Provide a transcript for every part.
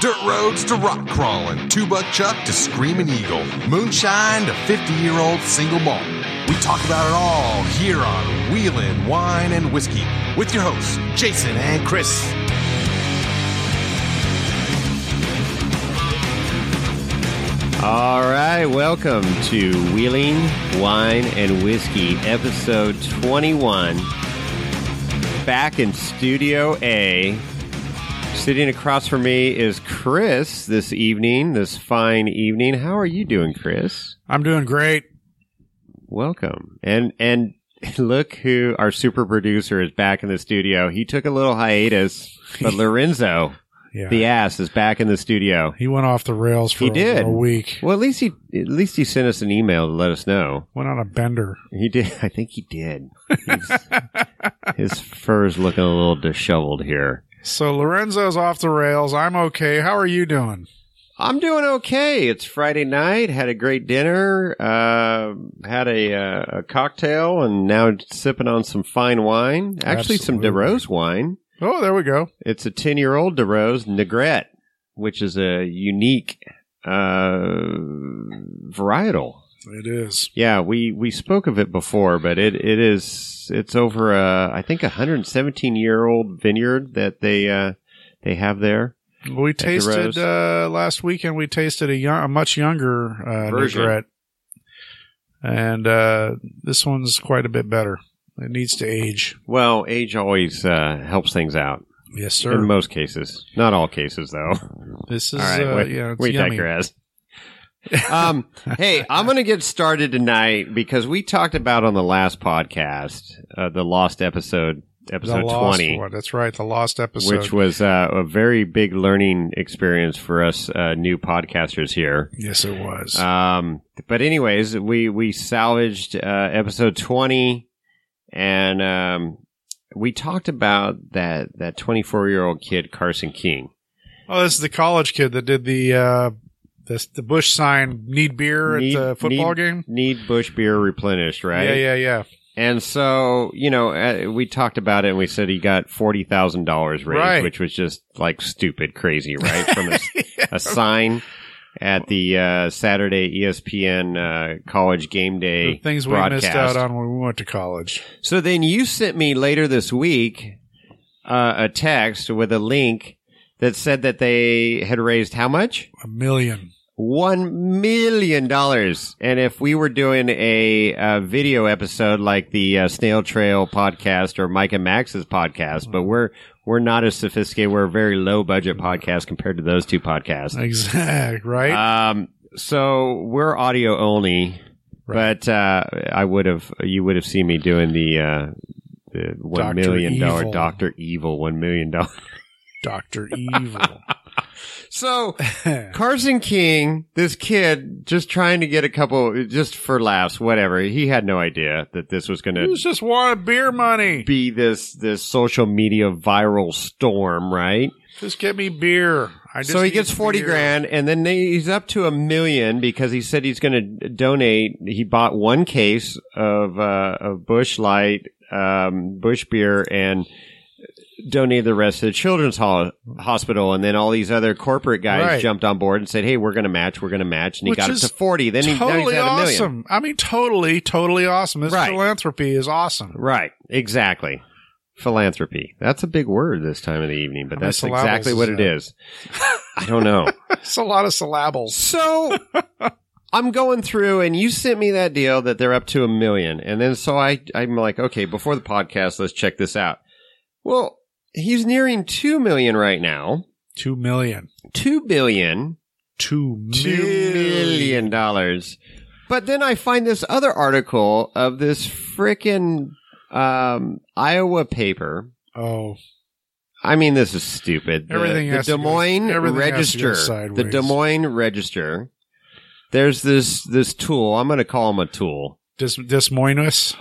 dirt roads to rock crawling, two-buck chuck to screaming eagle, moonshine to 50-year-old single malt. We talk about it all here on Wheelin' Wine and Whiskey with your hosts, Jason and Chris. All right, welcome to Wheeling, Wine, and Whiskey, episode 21. Back in Studio A. Sitting across from me is Chris this evening, this fine evening. How are you doing, Chris? I'm doing great. Welcome. And look who our super producer is back in the studio. He took a little hiatus, but Lorenzo... Yeah. The ass is back in the studio. He went off the rails for a week. Well, at least he sent us an email to let us know. Went on a bender. He did. I think he did. His fur's looking a little disheveled here. So Lorenzo's off the rails. I'm okay. How are you doing? I'm doing okay. It's Friday night. Had a great dinner. Had a cocktail, and now sipping on some fine wine. Actually, some DeRose wine. Oh, there we go. It's a 10-year-old DeRose Negrette, which is a unique varietal. It is. Yeah, we spoke of it before, but it's over I think 117-year-old vineyard that they have there. We tasted last weekend. We tasted a much younger Negrette, and this one's quite a bit better. It needs to age. Well, age always helps things out. Yes, sir. In most cases. Not all cases, though. This is, all right, it's we yummy. digress. Hey, I'm going to get started tonight because we talked about on the last podcast, the lost episode 20. One. That's right, the lost episode. Which was a very big learning experience for us new podcasters here. Yes, it was. But anyways, we salvaged episode 20. And we talked about that 24-year-old kid, Carson King. Oh, this is the college kid that did the Busch sign, need beer at the football game? Need Busch beer replenished, right? Yeah. And so, we talked about it and we said he got $40,000 raised, right. Which was just like stupid crazy, right? From a sign at the Saturday ESPN college game day the things broadcast. We missed out on when we went to college. So then you sent me later this week a text with a link that said that they had raised how much? $1 million. $1 million. And if we were doing a video episode like the Snail Trail podcast or Mike and Max's podcast, but we're not as sophisticated. We're a very low budget podcast compared to those two podcasts. Exactly, right? So we're audio only, right. But you would have seen me doing the $1 million Dr. Evil $1 million. Dr. Evil. So, Carson King, this kid, just trying to get a couple, just for laughs, whatever. He had no idea that this was going to. He just wanted beer money. Be this social media viral storm, right? Just get me beer. So he gets 40 grand, and then he's up to $1 million because he said he's going to donate. He bought one case of Busch Light, Busch beer, and donated the rest to the Children's Hospital, and then all these other corporate guys jumped on board and said, "Hey, we're going to match," and he got it to 40. Then he's at $1 million. Awesome. I mean, totally awesome. This philanthropy is awesome. Right? Exactly. Philanthropy. That's a big word this time of the evening, but that's exactly what it is. I don't know. It's a lot of syllables. So I'm going through, and you sent me that deal that they're up to $1 million, and then so I'm like, okay, before the podcast, let's check this out. Well, he's nearing $2 million right now. $2 million. $2 billion. $2 million. But then I find this other article of this frickin' Iowa paper. Oh. I mean, this is stupid. The Des Moines Register. The Des Moines Register. There's this tool. I'm going to call him a tool. Des Moines?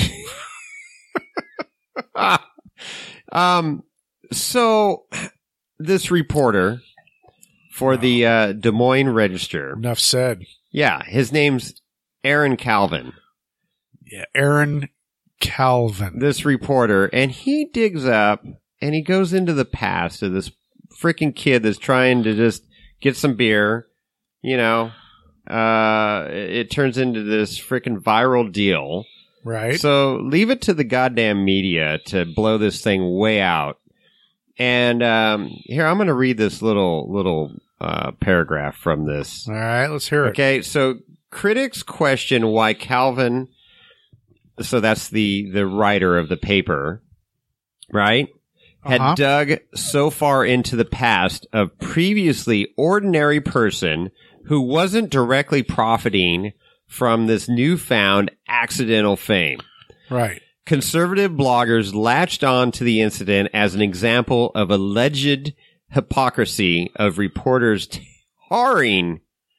So this reporter for the Des Moines Register. Enough said. Yeah, his name's Aaron Calvin. Yeah, Aaron Calvin. This reporter, and he digs up and he goes into the past of this freaking kid that's trying to just get some beer, it turns into this freaking viral deal. Right. So leave it to the goddamn media to blow this thing way out. And here, I'm going to read this little paragraph from this. All right, let's hear it. Okay, so critics question why Calvin, so that's the writer of the paper, right, had dug so far into the past of previously ordinary person who wasn't directly profiting from this newfound accidental fame. Right. Conservative bloggers latched on to the incident as an example of alleged hypocrisy of reporters tarring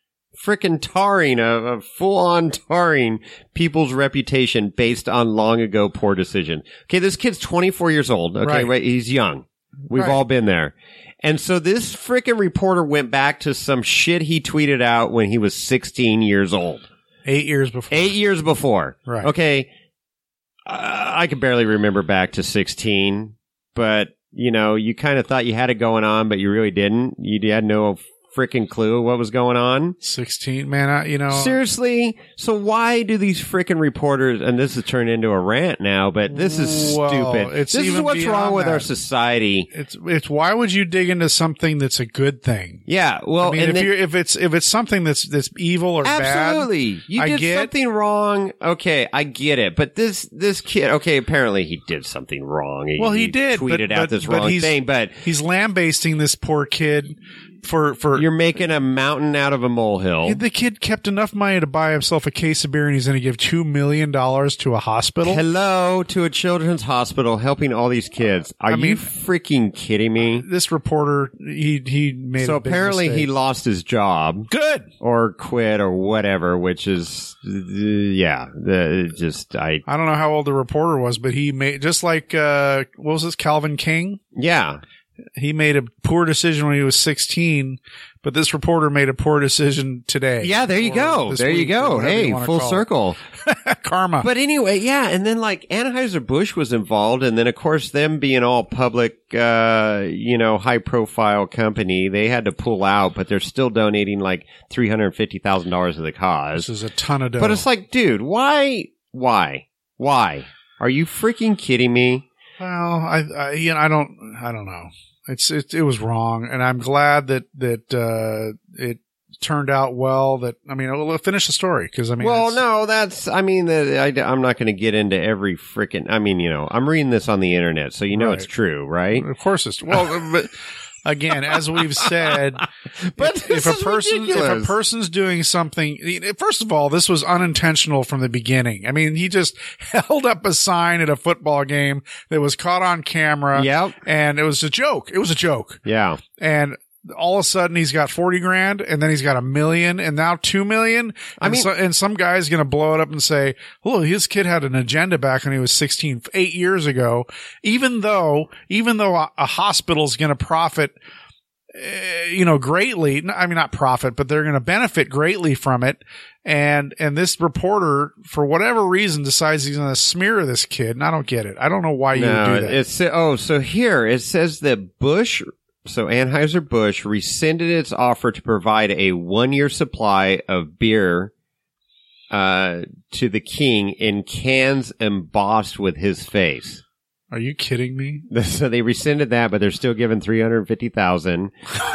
full-on tarring people's reputation based on long ago poor decision. Okay, this kid's 24 years old. Okay, right. He's young. We've all been there. And so this frickin' reporter went back to some shit he tweeted out when he was 16 years old. 8 years before. 8 years before. Right. Okay. I can barely remember back to 16, but, you kind of thought you had it going on, but you really didn't. You had no freaking clue what was going on. 16, man, Seriously? So why do these freaking reporters, and this has turned into a rant now, but this is stupid. This is what's wrong with our society. It's why would you dig into something that's a good thing? Yeah, well, if it's something that's evil or absolutely. bad. You did something wrong. Okay, I get it. But this kid, okay, apparently he did something wrong. He did. Tweeted out this wrong thing, but he's lambasting this poor kid. For you're making a mountain out of a molehill. The kid kept enough money to buy himself a case of beer, and he's going to give $2 million to a hospital. Hello, to a children's hospital helping all these kids. Are you freaking kidding me? This reporter, he made. So a big apparently mistake. he lost his job. Good. Or quit or whatever, which is I don't know how old the reporter was, but he made just like what was this, Calvin King? Yeah. He made a poor decision when he was 16, but this reporter made a poor decision today. Yeah, there you go. There you go. Hey, full circle. Karma. But anyway, yeah, and then like Anheuser-Busch was involved, and then of course them being all public, high profile company, they had to pull out, but they're still donating like $350,000 to the cause. This is a ton of dough. But it's like, dude, why? Are you freaking kidding me? Well, I don't know. It was wrong, and I'm glad that it turned out well. We'll finish the story because I'm not going to get into every freaking. I'm reading this on the internet, so it's true, right? Of course it's but. Again, as we've said, but if a person's doing something, first of all, this was unintentional from the beginning. He just held up a sign at a football game that was caught on camera. Yep. And it was a joke. Yeah. And all of a sudden he's got 40 grand and then he's got $1 million and now 2 million. And some guy's going to blow it up and say, "Oh, his kid had an agenda back when he was 16, 8 years ago." Even though a hospital's going to profit, greatly. Not profit, but they're going to benefit greatly from it. And this reporter, for whatever reason, decides he's going to smear this kid. And I don't get it. I don't know why you would do that. So here it says that Anheuser-Busch rescinded its offer to provide a 1-year supply of beer to the king in cans embossed with his face. Are you kidding me? So they rescinded that, but they're still giving $350,000.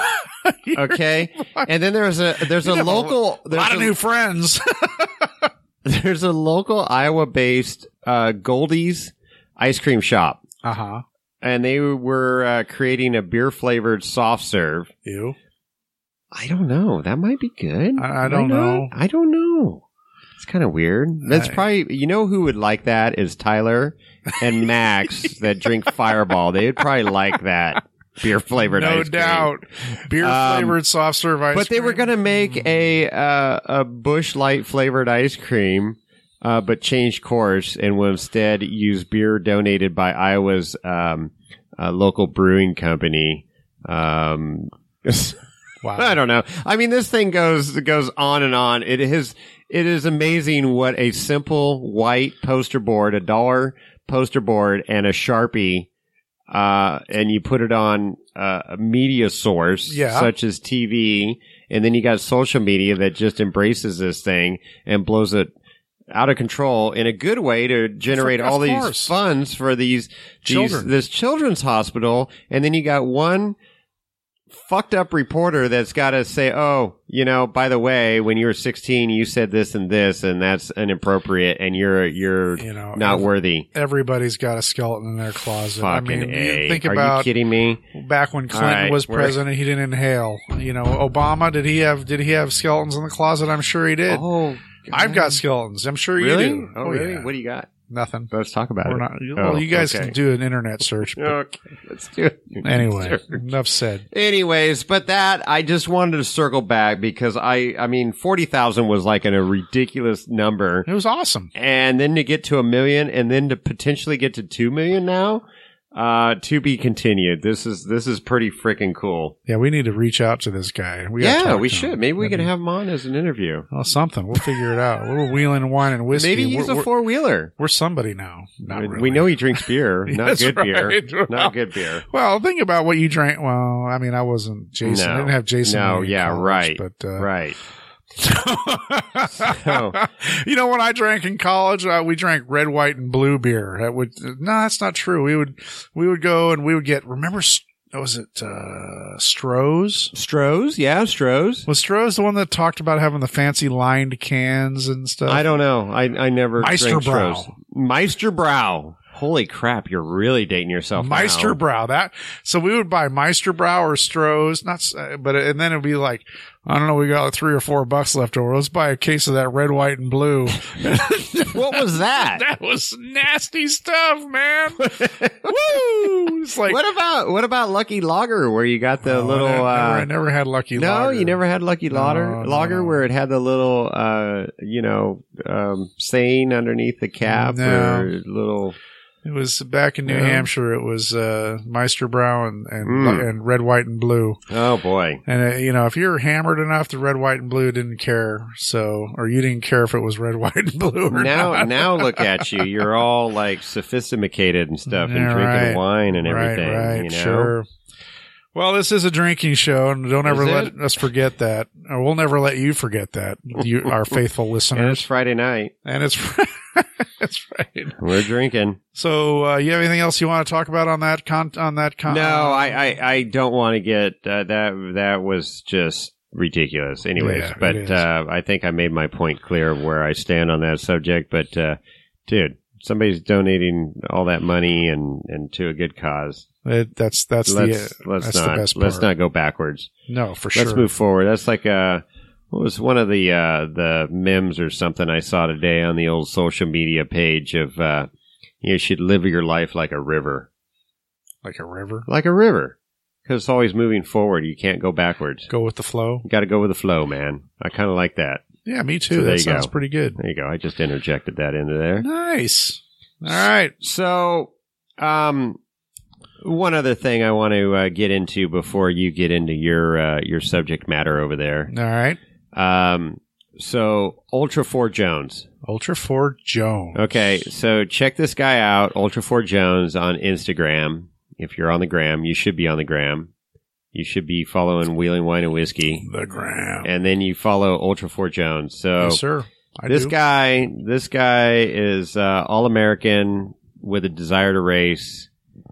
Okay, and then there's a local lot of new friends. There's a local Iowa-based Goldie's ice cream shop. Uh-huh. And they were creating a beer-flavored soft serve. Ew. I don't know. That might be good. I don't know. I don't know. It's kind of weird. That's probably, who would like that is Tyler and Max that drink Fireball. They would probably like that beer-flavored ice cream. No doubt. Beer-flavored soft serve ice cream. But they were going to make a Busch Light-flavored ice cream. But changed course and will instead use beer donated by Iowa's local brewing company. Wow. I don't know. This thing goes on and on. It is amazing what a simple white poster board, $1 poster board, and a Sharpie and you put it on a media source such as TV, and then you got social media that just embraces this thing and blows it out of control in a good way to generate all these funds for this children's hospital. And then you got one fucked up reporter that's got to say, oh, by the way, when you were 16, you said this and this, and that's inappropriate, and you're not worthy. Everybody's got a skeleton in their closet. Fucking think Are about, you kidding me? Back when Clinton was president, he didn't inhale. Obama, did he have skeletons in the closet? I'm sure he did. Oh, God. I've got skeletons. I'm sure really? you do. Oh, really? Yeah. What do you got? Nothing. Let's talk about it. Well, you guys can do an internet search. Okay, let's do it. Anyway, enough said. Anyways, but I just wanted to circle back because I mean, 40,000 was like a ridiculous number. It was awesome. And then to get to 1 million and then to potentially get to 2 million now, to be continued. This is pretty freaking cool. Yeah, we need to reach out to this guy. We should. Maybe we can have him on as an interview. Oh, something. We'll figure it out. We're wheeling wine and whiskey. Maybe he's a four-wheeler. We're somebody now. Not really. We know he drinks beer. Not good right. beer. Not good beer. Well, think about what you drank. Well, I mean, I wasn't Jason. No. I didn't have Jason. No, yeah, college, right. But, right. When I drank in college, we drank red, white, and blue beer. That's not true. We would go and we would get, remember, was it, Stroh's? Stroh's? Yeah, Stroh's. Was Stroh's the one that talked about having the fancy lined cans and stuff? I don't know. I never drank Stroh's. Meisterbrow. Holy crap, you're really dating yourself now. Meisterbrow. So we would buy Meisterbrow or Stroh's, and then it'd be like, I don't know, we got like $3 or $4 left over. Let's buy a case of that red, white, and blue. What was that? That was nasty stuff, man. Woo! It's like, what about Lucky Lager, where you got the little? I never had Lucky Lager. No, you never had Lucky Lager. No. Where it had the little, saying underneath the cap, or little. It was back in New Hampshire. It was Meisterbrow and red, white, and blue. Oh boy! And if you're hammered enough, the red, white, and blue didn't care. Or you didn't care if it was red, white, and blue. Or not. Now look at you. You're all like sophisticated and stuff, and drinking wine and everything. Right. Sure. Well, this is a drinking show, and don't ever let us forget that. Or we'll never let you forget that, our faithful listeners. And it's Friday night. And it's that's right. We're drinking. So, you have anything else you want to talk about on that No, I don't want to get that was just ridiculous. Anyways, but I think I made my point clear of where I stand on that subject. But dude, somebody's donating all that money and to a good cause. That's the best part. Let's not go backwards. No, for sure. Let's move forward. That's like what was one of the memes or something I saw today on the old social media page of you should live your life like a river. Like a river? Like a river. Because it's always moving forward. You can't go backwards. Go with the flow? You got to go with the flow, man. I kind of like that. Yeah, me too. So that sounds pretty good. There you go. I just interjected that into there. Nice. All right. So, one other thing I want to get into before you get into your subject matter over there. All right. So Ultra 4 Jones. Ultra 4 Jones. Okay, so check this guy out, Ultra 4 Jones on Instagram. If you're on the gram, you should be on the gram. You should be following Wheeling Wine and Whiskey. The gram. And then you follow Ultra 4 Jones. So yes, sir. This guy is all American with a desire to race.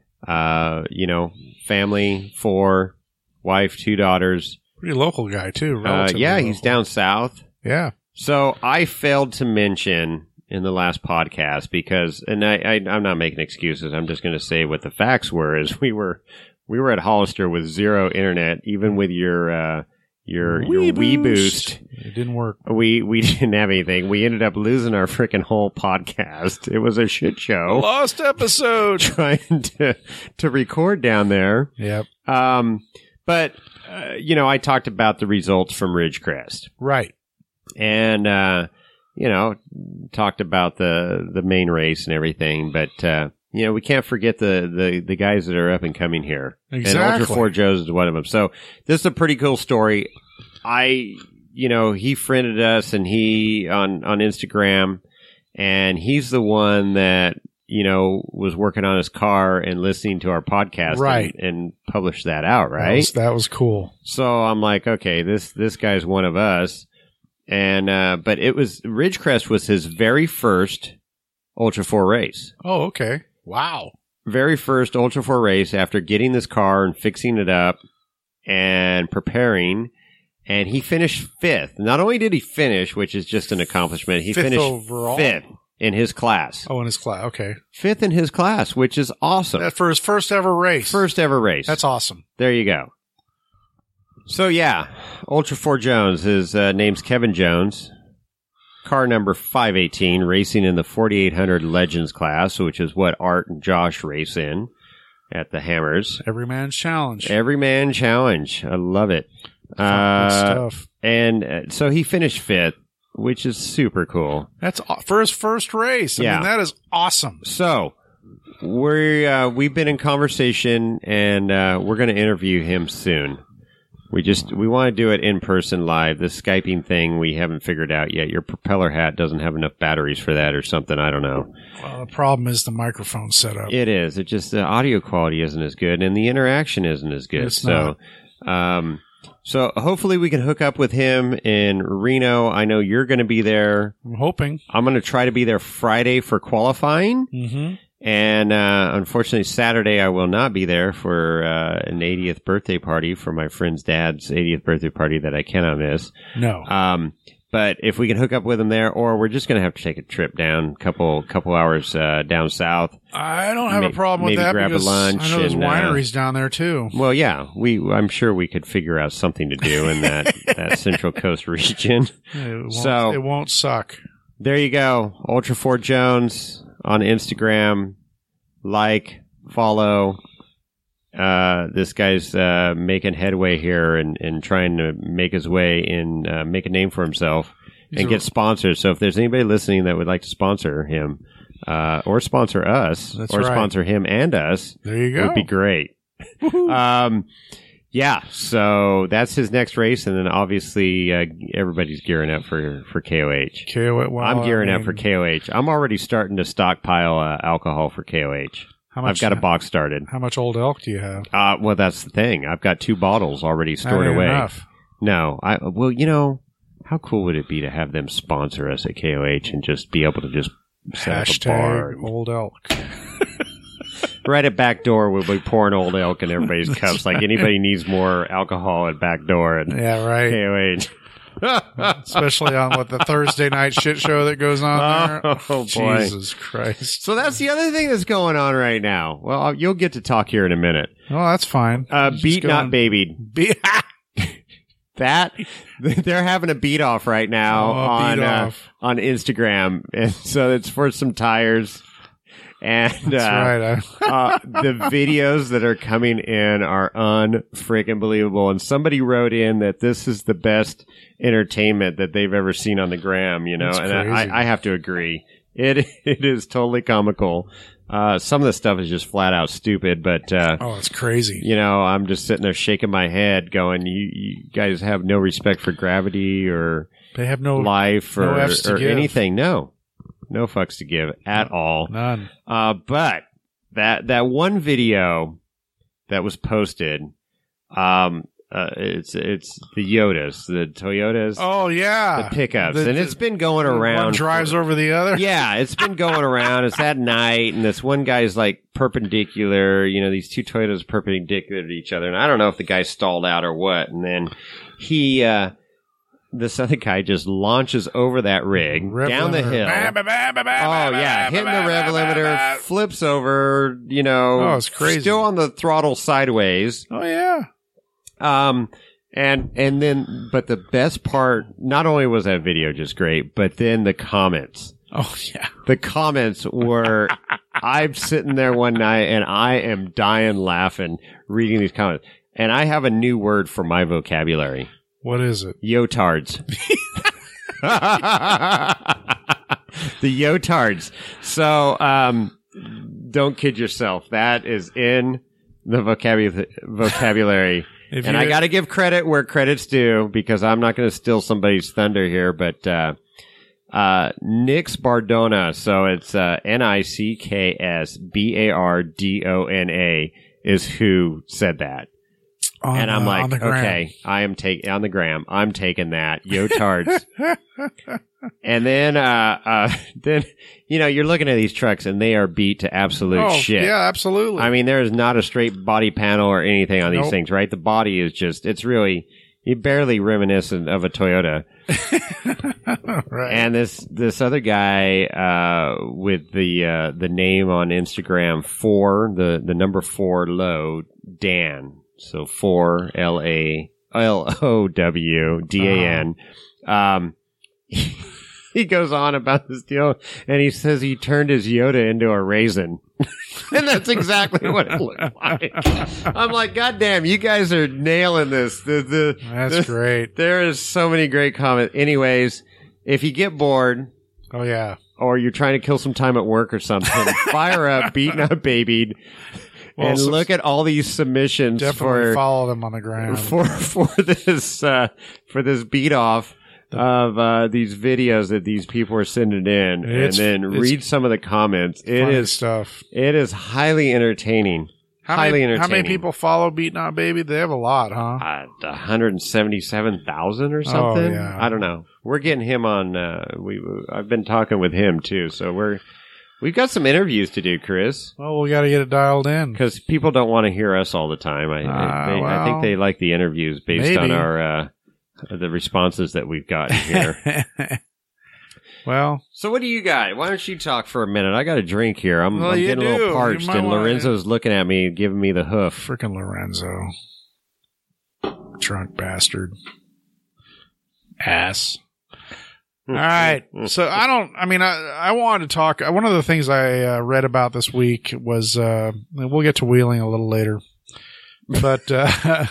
Family, 4, wife, 2 daughters. Pretty local guy too. Yeah, he's down south. Yeah. So I failed to mention in the last podcast because, and I'm not making excuses. I'm just going to say what the facts were. Is we were at Hollister with 0 internet, even with your Wii Boost. It didn't work. We didn't have anything. We ended up losing our freaking whole podcast. It was a shit show. Lost episode. Trying to record down there. Yep. But I talked about the results from Ridgecrest. Right. And, talked about the main race and everything. But, we can't forget the guys that are up and coming here. Exactly. And Ultra 4 Jones is one of them. So this is a pretty cool story. He friended us and he on Instagram, and he's the one that, was working on his car and listening to our podcast Right. and published that out, right? That was cool. So I'm like, okay, this guy's one of us. And but it was Ridgecrest was his very first Ultra 4 race. Oh, okay. Wow. Very first Ultra 4 race after getting this car and fixing it up and preparing. And he finished 5th. Not only did he finish, which is just an accomplishment, he finished overall? 5th in his class. Oh, in his class. Okay. 5th in his class, which is awesome. That for his first ever race. First ever race. That's awesome. There you go. So yeah, Ultra 4 Jones, his name's Kevin Jones. Car number 518, racing in the 4800 Legends class, which is what Art and Josh race in at the Hammers. Every man's challenge. Every man challenge. I love it. Good stuff. And so he finished 5th, which is super cool. That's for his first race. I mean, that is awesome. So we've been in conversation, and we're going to interview him soon. We want to do it in person live. This Skyping thing we haven't figured out yet. Your propeller hat doesn't have enough batteries for that or something. I don't know. Well, the problem is the microphone setup. It is. It just the audio quality isn't as good, and the interaction isn't as good. It's not. So hopefully we can hook up with him in Reno. I know you're going to be there. I'm hoping. I'm going to try to be there Friday for qualifying. Mm-hmm. And unfortunately, Saturday I will not be there for an 80th birthday party for my friend's dad's 80th birthday party that I cannot miss. No. But if we can hook up with him there, or we're just going to have to take a trip down, couple hours down south. I don't have a problem with maybe that grab a because lunch I know there's and, wineries down there too. Well, yeah, I'm sure we could figure out something to do in that Central Coast region. It won't suck. There you go, Ultra 4 Jones on Instagram. Like, follow. This guy's making headway here and trying to make his way in, make a name for himself and get sponsors. So if there's anybody listening that would like to sponsor him, or sponsor us, sponsor him and us, there you go. Would be great. Yeah, so that's his next race, and then obviously everybody's gearing up for KOH. I'm gearing up for KOH. I'm already starting to stockpile alcohol for KOH. I've got a box started. How much Old Elk do you have? Well, that's the thing. I've got 2 bottles already stored away. Enough. No, how cool would it be to have them sponsor us at KOH and just be able to just set up a bar? Old Elk. Right at back door, we'll be pouring Old Elk in everybody's cups. Like anybody needs more alcohol at back door. Yeah, right. KOH. Especially on the Thursday night shit show that goes on there. Oh, boy. Jesus Christ. So that's the other thing that's going on right now. Well, you'll get to talk here in a minute. Oh, that's fine. Beat not babied. That they're having a beat off right now on Instagram, and so it's for some tires. And that's right. The videos that are coming in are unfreaking believable. And somebody wrote in that this is the best entertainment that they've ever seen on the gram, That's and crazy. I have to agree. It is totally comical. Some of the stuff is just flat out stupid, but it's crazy. I'm just sitting there shaking my head going, you guys have no respect for gravity or they have no life or give. anything. No fucks to give at all. None. But that one video that was posted, it's the Yodas, the Toyotas. Oh yeah, the pickups, and it's been going around. One drives over the other. Yeah, it's been going around. It's at night, and this one guy's like perpendicular. These 2 Toyotas are perpendicular to each other, and I don't know if the guy stalled out or what. And then this other guy just launches over that rig down the hill. Oh yeah, hitting the rev limiter, flips over. Oh, it's crazy. Still on the throttle sideways. Oh yeah. And then, but the best part, not only was that video just great, but then the comments. Oh yeah. The comments were, I'm sitting there one night and I am dying laughing reading these comments. And I have a new word for my vocabulary. What is it? Yotards. The Yotards. So, don't kid yourself. That is in the vocabulary. And I got to give credit where credit's due because I'm not going to steal somebody's thunder here. But Nix Bardona. So it's NicksBardona is who said that. And I'm like, okay, I am taking on the gram. I'm taking that. Yo tards. And then, you're looking at these trucks and they are beat to absolute shit. Yeah, absolutely. I mean, there is not a straight body panel or anything on these things, right? The body is just, it's really, barely reminiscent of a Toyota. Right. And this other guy, with the name on Instagram, the number 4 low, Dan. So 4 LALOWDAN. He goes on about this deal, and he says he turned his Yoda into a raisin. And that's exactly what it looked like. I'm like, God damn, you guys are nailing this. That's great. There is so many great comments. Anyways, if you get bored. Oh, yeah. Or you're trying to kill some time at work or something, fire up, Beat Not Babied. And look at all these submissions. Definitely follow them on the ground for this beat off of these videos that these people are sending in, and then read some of the comments. It is stuff. It is highly entertaining. How many people follow Beat Not Baby? They have a lot, huh? 177,000 or something. Oh, yeah. I don't know. We're getting him on. I've been talking with him too, so we've got some interviews to do, Chris. Well, we got to get it dialed in because people don't want to hear us all the time. I think they like the interviews based on our the responses that we've gotten here. Well, so what do you got? Why don't you talk for a minute? I got a drink here. I'm getting a little parched, and Lorenzo's looking at me, giving me the hoof. Frickin' Lorenzo, drunk bastard, ass. All right. So I wanted to talk. One of the things I read about this week was, we'll get to wheeling a little later, but, the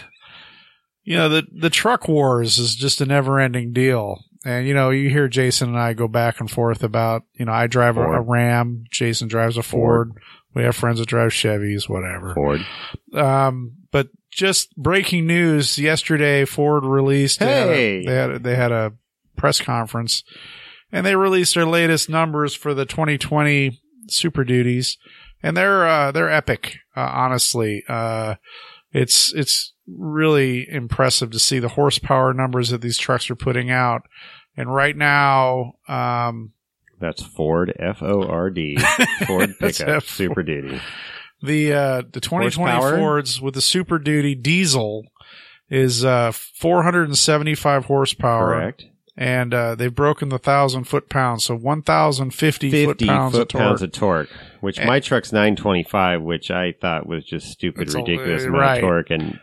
truck wars is just a never ending deal. And, you hear Jason and I go back and forth about, I drive a Ram. Jason drives a Ford. We have friends that drive Chevys, whatever. Ford. But just breaking news yesterday, Ford released, hey, they had a press conference, and they released their latest numbers for the 2020 Super Duties, and they're epic. Honestly, it's really impressive to see the horsepower numbers that these trucks are putting out. And right now, that's Ford, FORD, Ford pickup Super Duty. The 2020 Fords with the Super Duty diesel is 475 horsepower. Correct. And they've broken the 1,000 foot-pounds, so 1,050 foot-pounds of torque. Which my truck's 925, which I thought was just stupid, ridiculous amount of torque, and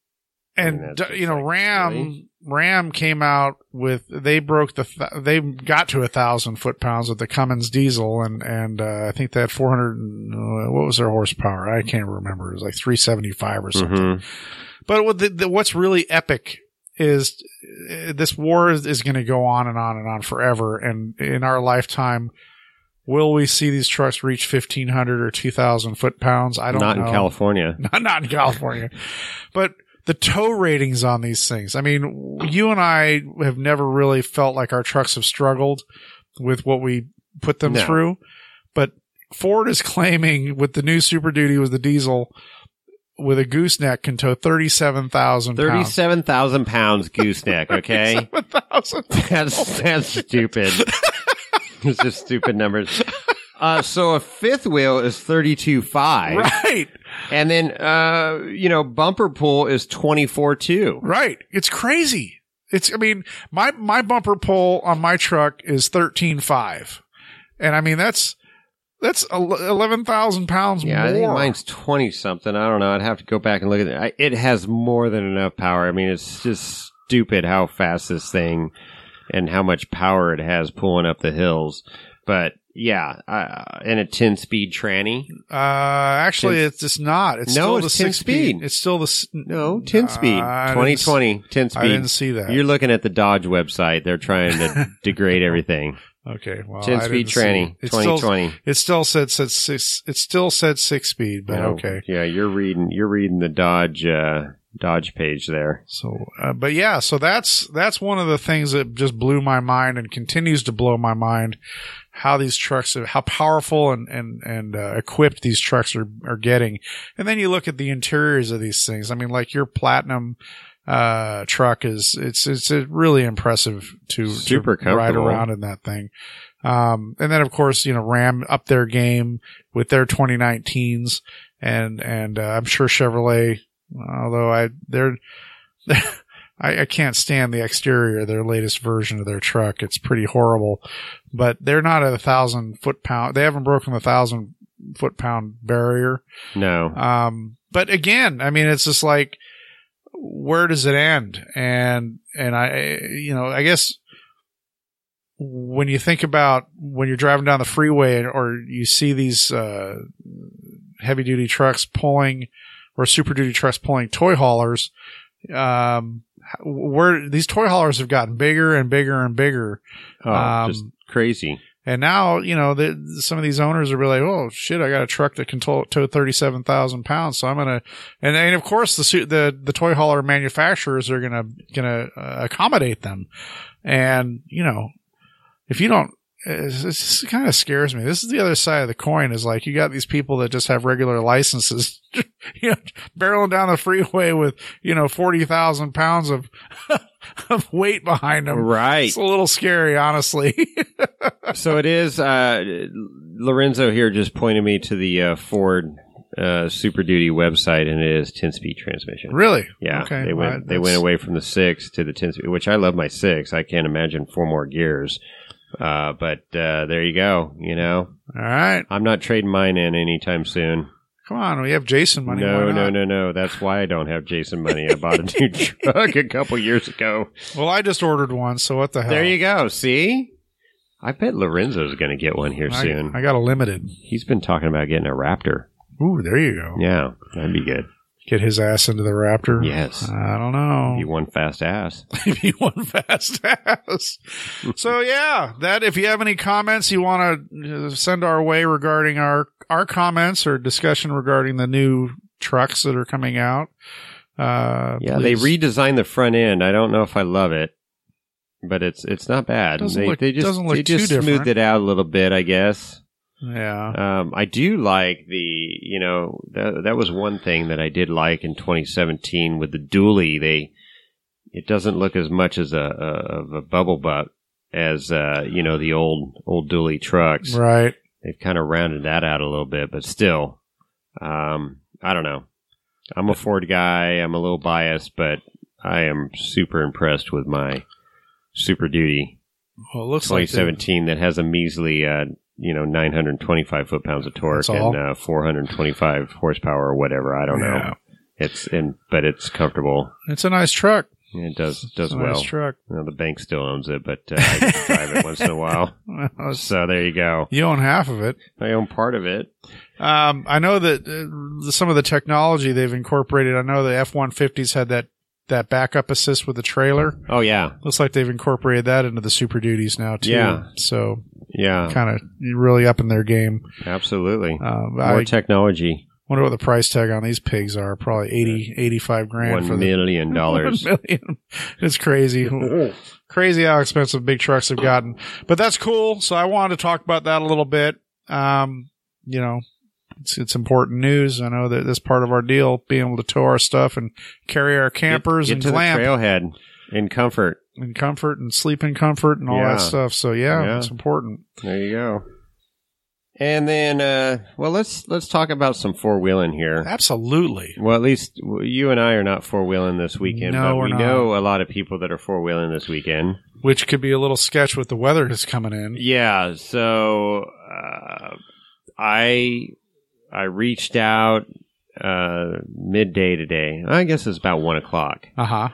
Ram came out with they got to 1,000 foot-pounds with the Cummins diesel, and I think they had 400. What was their horsepower? I can't remember. It was like 375 or something. Mm-hmm. But what's really epic is this war is going to go on and on and on forever. And in our lifetime, will we see these trucks reach 1,500 or 2,000 foot-pounds? I don't know. Not in California. Not in California. But the tow ratings on these things. I mean, you and I have never really felt like our trucks have struggled with what we put them through. But Ford is claiming with the new Super Duty with the diesel, with a gooseneck, can tow 37,000 pounds. 37,000 pounds gooseneck, okay? 37,000. That's stupid. It's just stupid numbers. So a fifth wheel is 32.5. Right. And then, bumper pull is 24.2. Right. It's crazy. My bumper pull on my truck is 13.5. And I mean, that's 11,000 pounds more. Yeah, I think mine's 20 something. I don't know. I'd have to go back and look at it. It has more than enough power. I mean, it's just stupid how fast this thing and how much power it has pulling up the hills. But yeah, and a 10-speed tranny. Actually, it's just not. It's still the 10-speed. It's still the 10-speed. 2020 10-speed. I didn't see that. You're looking at the Dodge website. They're trying to degrade everything. Okay, well, 10-speed tranny, 2020. It still said 6. It still said 6-speed, but okay. Yeah, you're reading the Dodge Dodge page there. So, but yeah, so that's one of the things that just blew my mind and continues to blow my mind. How these trucks, how powerful and equipped these trucks are getting. And then you look at the interiors of these things. I mean, like your Platinum truck it's really impressive to ride around in that thing. And then of course, Ram up their game with their 2019s and I'm sure Chevrolet, although I can't stand the exterior of their latest version of their truck. It's pretty horrible, but they're not at 1,000 foot-pound. They haven't broken the 1,000 foot-pound barrier. No. But again, I mean, it's just like, where does it end? And I guess when you think about when you're driving down the freeway or you see these, heavy duty trucks pulling or super duty trucks pulling toy haulers, where these toy haulers have gotten bigger and bigger and bigger. Just crazy. And now, some of these owners are really, oh shit, I got a truck that can tow 37,000 pounds. So I'm going to, and of course the toy hauler manufacturers are going to accommodate them. And, if you don't, it just kind of scares me. This is the other side of the coin is like, you got these people that just have regular licenses, barreling down the freeway with, 40,000 pounds of weight behind them. Right. It's a little scary, honestly. So it is, Lorenzo here just pointed me to the, Ford, Super Duty website, and it is 10-speed transmission. Really? Yeah. Okay. They went away from the 6 to the 10-speed, which I love my 6. I can't imagine 4 more gears. But there you go, All right. I'm not trading mine in anytime soon. Come on, we have Jason money. No. That's why I don't have Jason money. I bought a new truck a couple years ago. Well, I just ordered one, so what the hell? There you go. See? I bet Lorenzo's going to get one here soon. I got a limited. He's been talking about getting a Raptor. Ooh, there you go. Yeah, that'd be good. Get his ass into the Raptor? Yes. I don't know. Be one fast ass. Be one fast ass. So yeah, that if you have any comments you want to send our way regarding our comments or discussion regarding the new trucks that are coming out. Yeah, please. They redesigned the front end. I don't know if I love it, but it's not bad. They just smoothed it out a little bit, I guess. Yeah. I do like that was one thing that I did like in 2017 with the dually. It doesn't look as much as a bubble butt as, the old dually trucks. Right. They've kind of rounded that out a little bit, but still, I don't know. I'm a Ford guy. I'm a little biased, but I am super impressed with my Super Duty. Well, it looks 2017 that has a measly, 925 foot-pounds of torque and 425 horsepower or whatever. I don't know. But it's comfortable. It's a nice truck. It does well. Nice truck. The bank still owns it, but I get to drive it once in a while. So there you go. You own half of it. I own part of it. I know that some of the technology they've incorporated. I know the F-150s had that backup assist with the trailer. Oh yeah, looks like they've incorporated that into the Super Duties now too. Yeah. So yeah, kind of really up in their game. Absolutely. More technology. Wonder what the price tag on these pigs are. Probably 85 grand. $1 million. $1 million. It's crazy. Crazy how expensive big trucks have gotten. But that's cool. So I wanted to talk about that a little bit. It's important news. I know that this part of our deal, being able to tow our stuff and carry our campers get and to glamp. The trailhead in comfort. In comfort and sleep in comfort and all that stuff. So yeah, it's important. There you go. And then, let's talk about some four-wheeling here. Absolutely. Well, at least you and I are not four-wheeling this weekend, but we know a lot of people that are four-wheeling this weekend. Which could be a little sketch with the weather that's coming in. Yeah, so I reached out midday today. I guess it's about 1 o'clock. Uh-huh.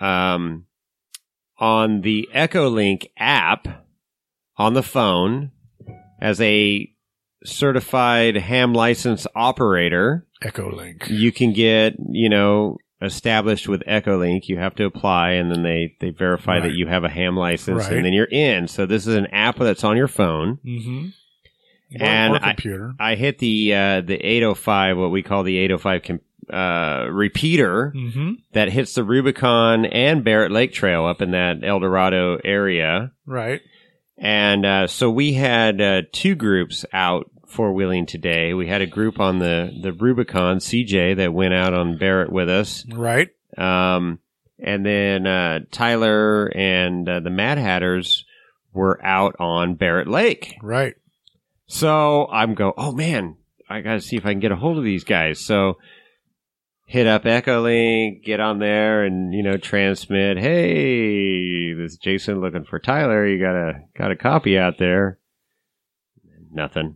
On the EchoLink app on the phone as a certified ham license operator. EchoLink. You can get, established with EchoLink. You have to apply, and then they verify that you have a ham license, and then you're in. So this is an app that's on your phone. Mm-hmm. And or computer. I hit the 805, what we call the 805 repeater that hits the Rubicon and Barrett Lake Trail up in that El Dorado area. Right. And so we had 2 groups out four-wheeling today. We had a group on the Rubicon, CJ, that went out on Barrett with us. Right. And then Tyler and the Mad Hatters were out on Barrett Lake. Right. So I'm oh man, I got to see if I can get a hold of these guys. So hit up Echolink, get on there and, transmit, hey, this is Jason looking for Tyler. You got a copy out there. Nothing.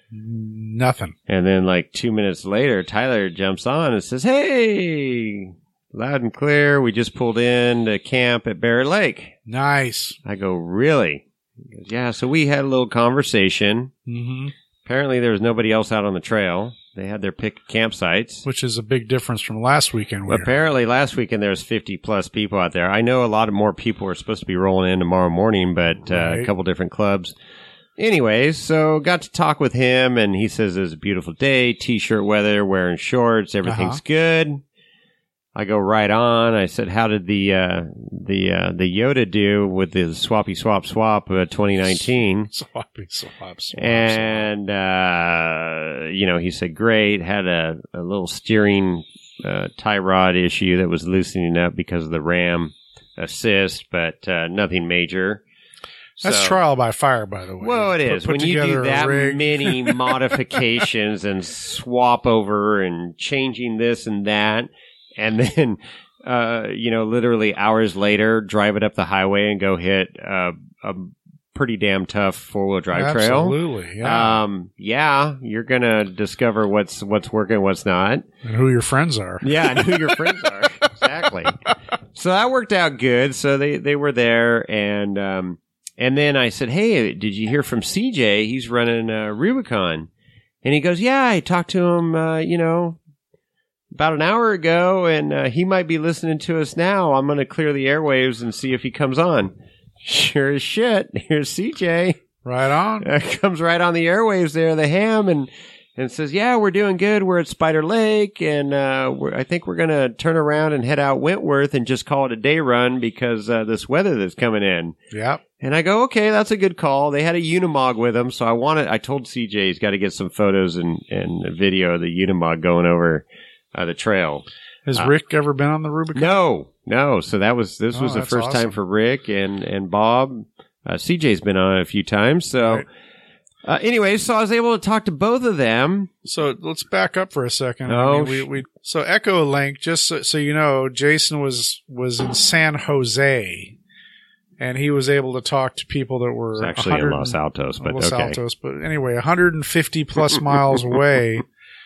And then like 2 minutes later, Tyler jumps on and says, hey, loud and clear. We just pulled in to camp at Barrett Lake. Nice. I go, really? He goes, yeah. So we had a little conversation. Apparently there was nobody else out on the trail. They had their pick campsites. Which is a big difference from last weekend. Well, apparently last weekend there was 50 plus people out there. I know a lot of more people are supposed to be rolling in tomorrow morning, but a couple different clubs. Anyways, so got to talk with him, and he says it was a beautiful day, t-shirt weather, wearing shorts, everything's good. I go right on. I said, how did the Yoda do with the Swappy Swap 2019? Swappy Swap. And, he said, great. Had a little steering tie rod issue that was loosening up because of the RAM assist, but nothing major. That's trial by fire, by the way. Well, it is. When you do that many modifications and swap over and changing this and that, and then, literally hours later, drive it up the highway and go hit a pretty damn tough four-wheel drive trail. Absolutely, yeah. You're going to discover what's working, what's not. And who your friends are. Yeah, and who your friends are. Exactly. So that worked out good. So they were there, and then I said, hey, did you hear from CJ? He's running Rubicon. And he goes, yeah, I talked to him, about an hour ago, and he might be listening to us now. I'm going to clear the airwaves and see if he comes on. Sure as shit. Here's CJ. Right on. Comes right on the airwaves there, the ham, and says, yeah, we're doing good. We're at Spider Lake, and I think we're going to turn around and head out Wentworth and just call it a day run because this weather that's coming in. Yep. And I go, okay, that's a good call. They had a Unimog with them, so I told CJ he's got to get some photos and a video of the Unimog going over the trail. Has Rick ever been on the Rubicon? No. So this was the first time for Rick and Bob. CJ's been on it a few times. So anyway, so I was able to talk to both of them. So let's back up for a second. So Echolink, just so you know, Jason was in San Jose, and he was able to talk to people that were actually in Los Altos, but Los Altos, but anyway, 150 plus miles away.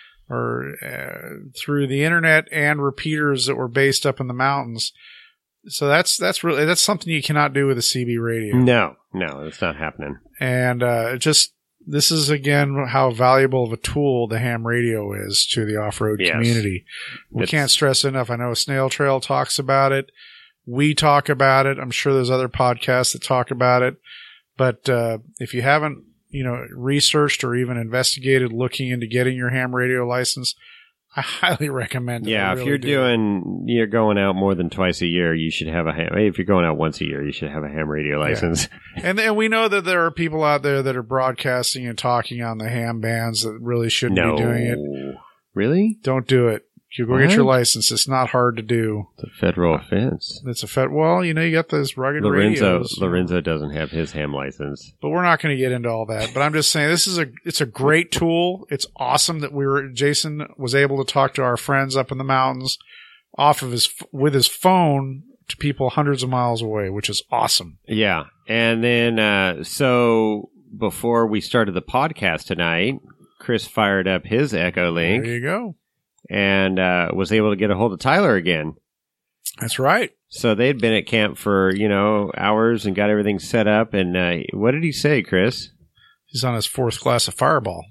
Or through the internet and repeaters that were based up in the mountains. So that's something you cannot do with a CB radio. No, it's not happening. And this is again how valuable of a tool the ham radio is to the off-road community. We can't stress enough. I know Snail Trail talks about it. We talk about it. I'm sure there's other podcasts that talk about it. But if you haven't researched or even investigated looking into getting your ham radio license, I highly recommend it. Yeah, if you're going out more than twice a year, you should have a ham. If you're going out once a year, you should have a ham radio license. Yeah. And we know that there are people out there that are broadcasting and talking on the ham bands that really shouldn't be doing it. Really? Don't do it. You go get your license. It's not hard to do. It's a federal offense. It's well, you got those rugged radios. Lorenzo doesn't have his ham license. But we're not going to get into all that. But I'm just saying it's a great tool. It's awesome that Jason was able to talk to our friends up in the mountains with his phone to people hundreds of miles away, which is awesome. Yeah. And then, so before we started the podcast tonight, Chris fired up his Echolink. There you go. And was able to get a hold of Tyler again. That's right. So they'd been at camp for, hours and got everything set up. And what did he say, Chris? He's on his 4th glass of Fireball.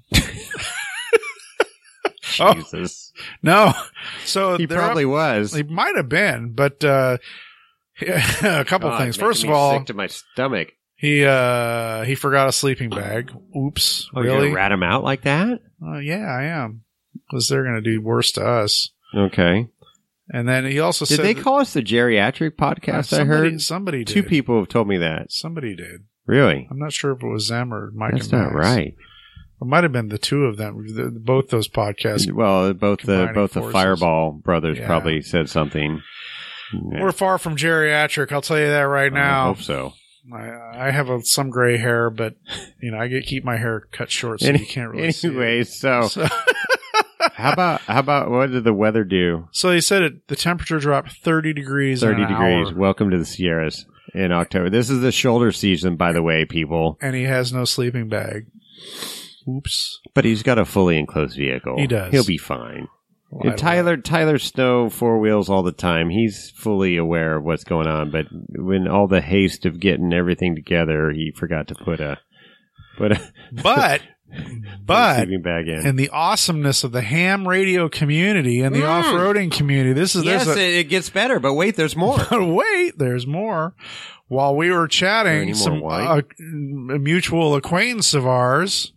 Jesus. Oh, no. So he probably was. He might have been, but a couple things. First of all, sick to my stomach. He forgot a sleeping bag. Oops. Oh, really? You're gonna rat him out like that? Yeah, I am. Because they're going to do worse to us. Okay. And then he also said... Did they call us the geriatric podcast, I heard? Somebody did. 2 people have told me that. Somebody did. Really? I'm not sure if it was them or Mike That's and Max. not right. It might have been the 2 of them. Both those podcasts. Well, both the forces. Fireball brothers Yeah. probably said something. Yeah. We're far from geriatric. I'll tell you that right now. I hope so. I have some gray hair, but I keep my hair cut short, so you can't really see it. Anyway, so how about what did the weather do? So he said the temperature dropped 30 degrees. 30 in an degrees. hour, Welcome to the Sierras in October. This is the shoulder season, by the way, people. and he has no sleeping bag. Oops. But he's got a fully enclosed vehicle. He does. He'll be fine. Well, And Tyler Snow 4 wheels all the time. He's fully aware of what's going on. But when all the haste of getting everything together, he forgot to put a But sleeping bag in. and the awesomeness of the ham radio community and the off-roading community. It gets better, but wait, there's more. But wait, there's more. While we were chatting, some white? a mutual acquaintance of ours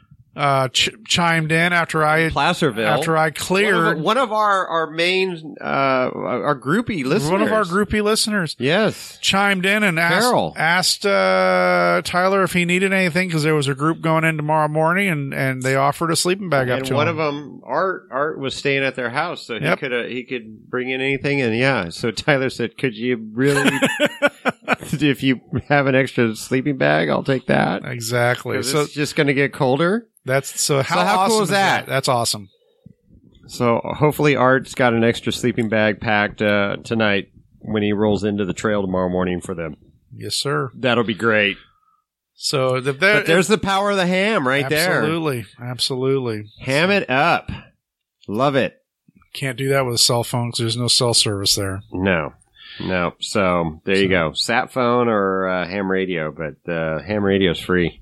chimed in after I cleared one of our main our groupie listeners. One of our groupie listeners, yes, chimed in and asked Tyler if he needed anything because there was a group going in tomorrow morning, and they offered a sleeping bag up to him. And one of them, Art was staying at their house, so he could bring in anything. And yeah, so Tyler said, "Could you really, if you have an extra sleeping bag, I'll take that." Exactly. So it's just going to get colder. How how cool is that? That's awesome. So hopefully Art's got an extra sleeping bag packed tonight when he rolls into the trail tomorrow morning for them. Yes, sir. That'll be great. So but there's the power of the ham right there. Absolutely. Ham it up. Love it. Can't do that with a cell phone because there's no cell service there. No. So there you go. Sat phone or ham radio, but ham radio's free.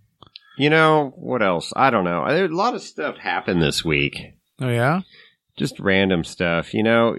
What else? I don't know. There's a lot of stuff happened this week. Oh, yeah? Just random stuff.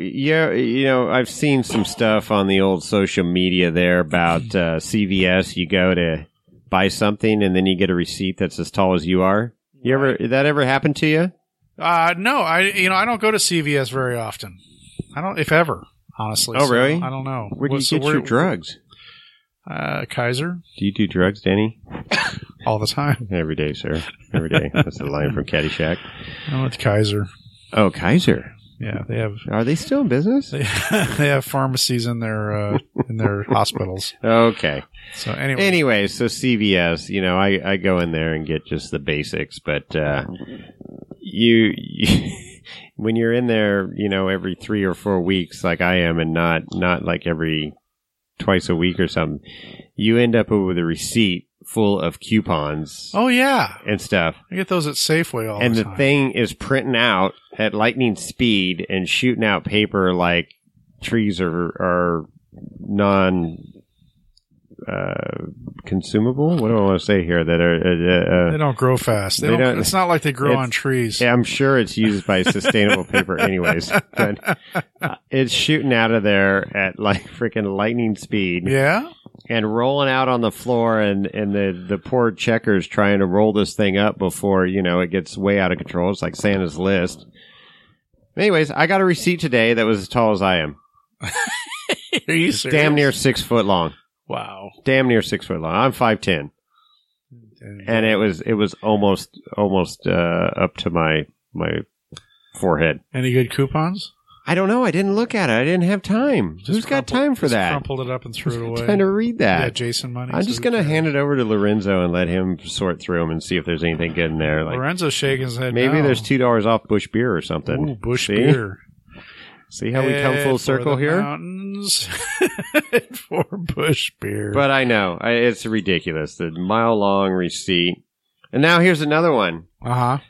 I've seen some stuff on the old social media there about CVS. You go to buy something and then you get a receipt that's as tall as you are. Did that ever happen to you? No. I don't go to CVS very often. I don't, if ever, honestly. Oh, really? I don't know. Where do you get your drugs? Kaiser. Do you do drugs, Danny? All the time. Every day, sir. Every day. That's the line from Caddyshack. I went to Kaiser. Oh, Kaiser. Yeah, they have. Are they still in business? They have pharmacies in their hospitals. Okay. So anyway, so CVS. I go in there and get just the basics, but you when you're in there, every 3 or 4 weeks, like I am, and not like every twice a week or something, you end up with a receipt full of coupons. Oh, yeah. And stuff. I get those at Safeway all the time. And the thing is printing out at lightning speed and shooting out paper like trees are non consumable. What do I want to say here? That are they don't grow fast. It's not like they grow on trees. Yeah, I'm sure it's used by sustainable paper, anyways. But it's shooting out of there at like freaking lightning speed. Yeah. And rolling out on the floor, and the poor checkers trying to roll this thing up before, it gets way out of control. It's like Santa's list. Anyways, I got a receipt today that was as tall as I am. Are you serious? Damn near 6 foot long. Wow. Damn near 6 foot long. I'm 5'10". And it was almost up to my forehead. Any good coupons? I don't know. I didn't look at it. I didn't have time. Who's got time for that? Crumpled it up and threw it away. Trying to read that. Yeah, Jason money. I'm just going to hand it over to Lorenzo and let him sort through them and see if there's anything good in there. Like, Lorenzo's shaking his head. Maybe there's $2 off Bush beer or something. Ooh, Bush beer. See how we come full circle here? Mountains for Bush beer. But I know. It's ridiculous. The mile-long receipt. And now here's another one. Uh-huh.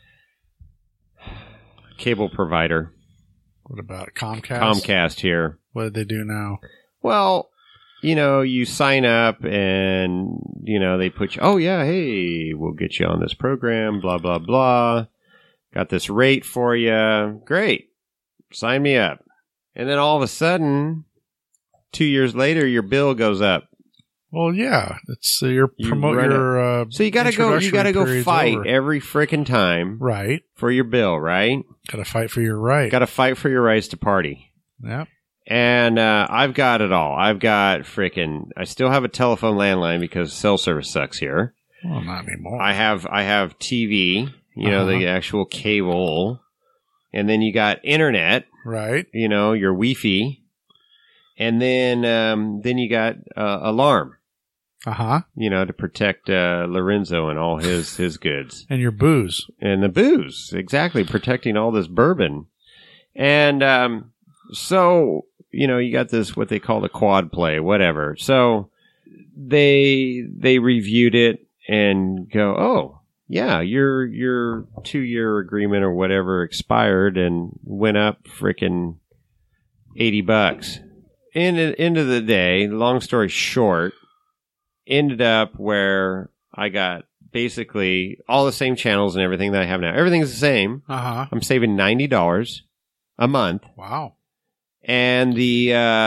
Cable provider. What about Comcast? Comcast here. What did they do now? Well, you sign up and, they put you, oh, yeah, hey, we'll get you on this program, blah, blah, blah. Got this rate for you. Great. Sign me up. And then all of a sudden, 2 years later, your bill goes up Well, yeah, it's your so you gotta go fight over. every frickin' time, right, for your bill, right? Gotta fight for your right. Gotta fight for your rights to party. Yeah. And I've got it all. I've got I still have a telephone landline because cell service sucks here. Well, not anymore. I have TV, the actual cable, and then you got internet, right? Your Wi-Fi, and then you got alarm. To protect Lorenzo and all his goods. And your booze. And the booze, exactly, protecting all this bourbon. And so, you got this, what they call the quad play, whatever. So they reviewed it and go, oh, yeah, your 2-year agreement or whatever expired and went up frickin' $80. End of the day, long story short, ended up where I got basically all the same channels and everything that I have now. Everything's the same. I'm saving $90 a month. Wow. And the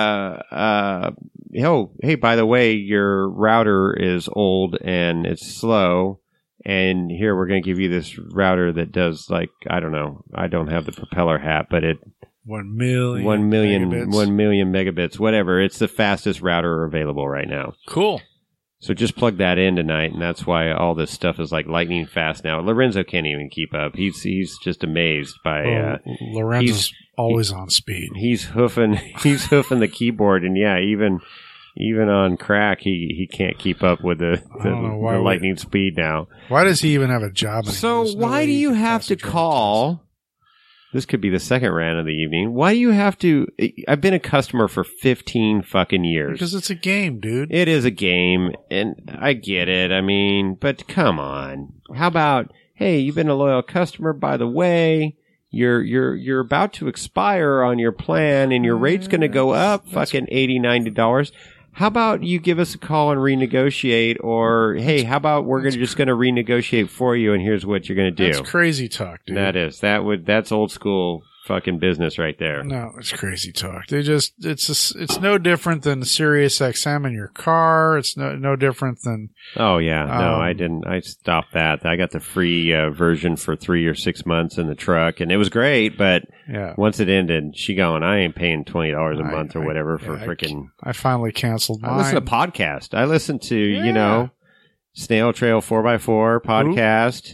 hey, by the way, your router is old and it's slow. And here we're going to give you this router that does I don't know. I don't have the propeller hat, but it 1 million 1 million megabits. 1 million megabits, whatever. It's the fastest router available right now. Cool. So just plug that in tonight, and that's why all this stuff is lightning fast now. Lorenzo can't even keep up. He's just amazed by. Lorenzo's always on speed. He's hoofing the keyboard, and yeah, even on crack, he can't keep up with the lightning speed now. Why does he even have a job? So why do you have to call? This could be the second rant of the evening. Why do you have to? I've been a customer for 15 fucking years. Because it's a game, dude. It is a game, and I get it. I mean, but come on. How about, hey, you've been a loyal customer, by the way. You're about to expire on your plan, and your rate's going to go up fucking $80, $90. How about you give us a call and renegotiate, or hey, how about we're just going to renegotiate for you, and here's what you're going to do. That's crazy talk, dude. That's old school fucking business right there. No, it's crazy talk. It's no different than Sirius XM in your car. It's no different than. Oh yeah, no, I didn't. I stopped that. I got the free version for 3 or 6 months in the truck, and it was great. But once it ended, she going, I ain't paying $20 a month or whatever for freaking. I finally canceled mine. I listen to podcast. I listen to Snail Trail 4x4 podcast.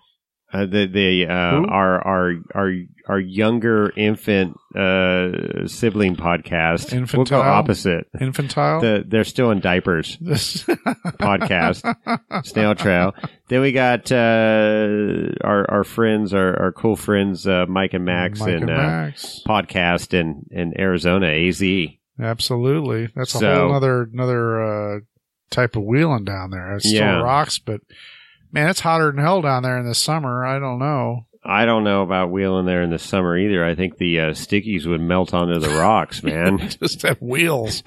Our younger infant sibling podcast. Infantile? We'll go opposite. Infantile? They're still in diapers. Podcast. Snail Trail. Then we got our friends, our cool friends, Mike and Max, Max. Podcast in Arizona, AZ. Absolutely. That's a whole another type of wheeling down there. It still rocks, but man, it's hotter than hell down there in the summer. I don't know. I don't know about wheeling there in the summer either. I think the stickies would melt onto the rocks, man. Just have wheels.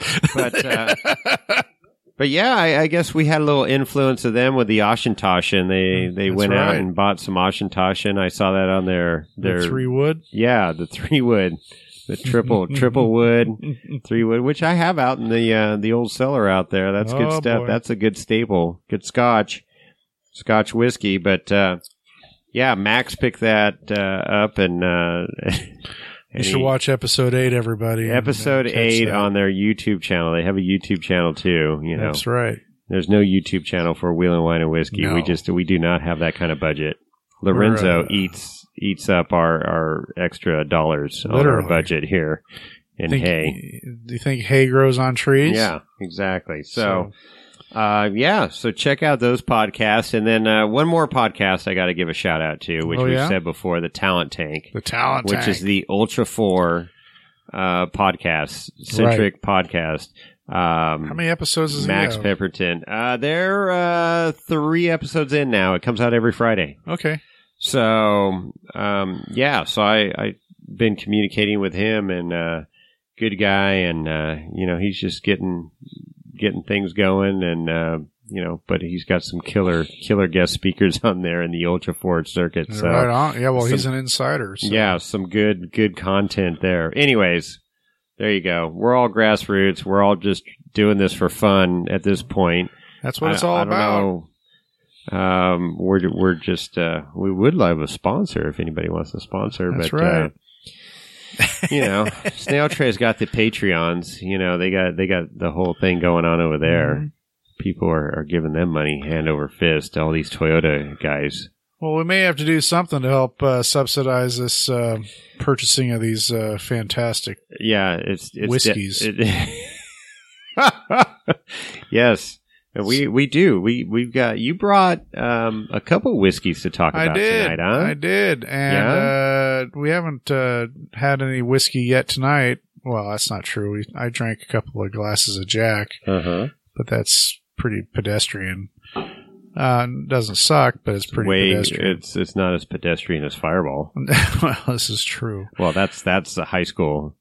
But yeah, I guess we had a little influence of them with the Oshintoshin. They went out and bought some Oshintoshin. I saw that on their 3-wood. Yeah, the 3-wood, the triple wood 3-wood, which I have out in the old cellar out there. That's good stuff. Boy. That's a good staple, good Scotch whiskey. But Max picked that up and. You should watch episode 8, everybody. Episode 8 on their YouTube channel. They have a YouTube channel too. That's right. There's no YouTube channel for Wheelin' Wine and Whiskey. No. We do not have that kind of budget. Lorenzo eats up our extra dollars on our budget here in hay. Do you think hay grows on trees? Yeah, exactly. So check out those podcasts. And then one more podcast I got to give a shout out to, which we've said before, the Talent Tank. The Talent Tank. Which is the Ultra 4 podcast, centric podcast. How many episodes is Max Pepperton? They're 3 episodes in now. It comes out every Friday. Okay. So, so I've been communicating with him, and good guy, and he's just getting things going, and but he's got some killer guest speakers on there in the Ultra 4 circuit. So right on. Yeah, well, he's an insider. So. Yeah, some good content there. Anyways, There you go. We're all grassroots. We're all just doing this for fun at this point. That's what it's all about. We're just we would love a sponsor if anybody wants to sponsor. That's right. Snail Tray's got the Patreons. They got the whole thing going on over there. Mm-hmm. People are giving them money hand over fist. All these Toyota guys. Well, we may have to do something to help subsidize this purchasing of these fantastic it's whiskeys. Yes. We do. We've got, you brought a couple whiskeys to talk about tonight, huh? I did. And we haven't had any whiskey yet tonight. Well, that's not true. I drank a couple of glasses of Jack, but that's pretty pedestrian. Doesn't suck, but it's pretty pedestrian. It's not as pedestrian as Fireball. Well, this is true. Well, that's a high school.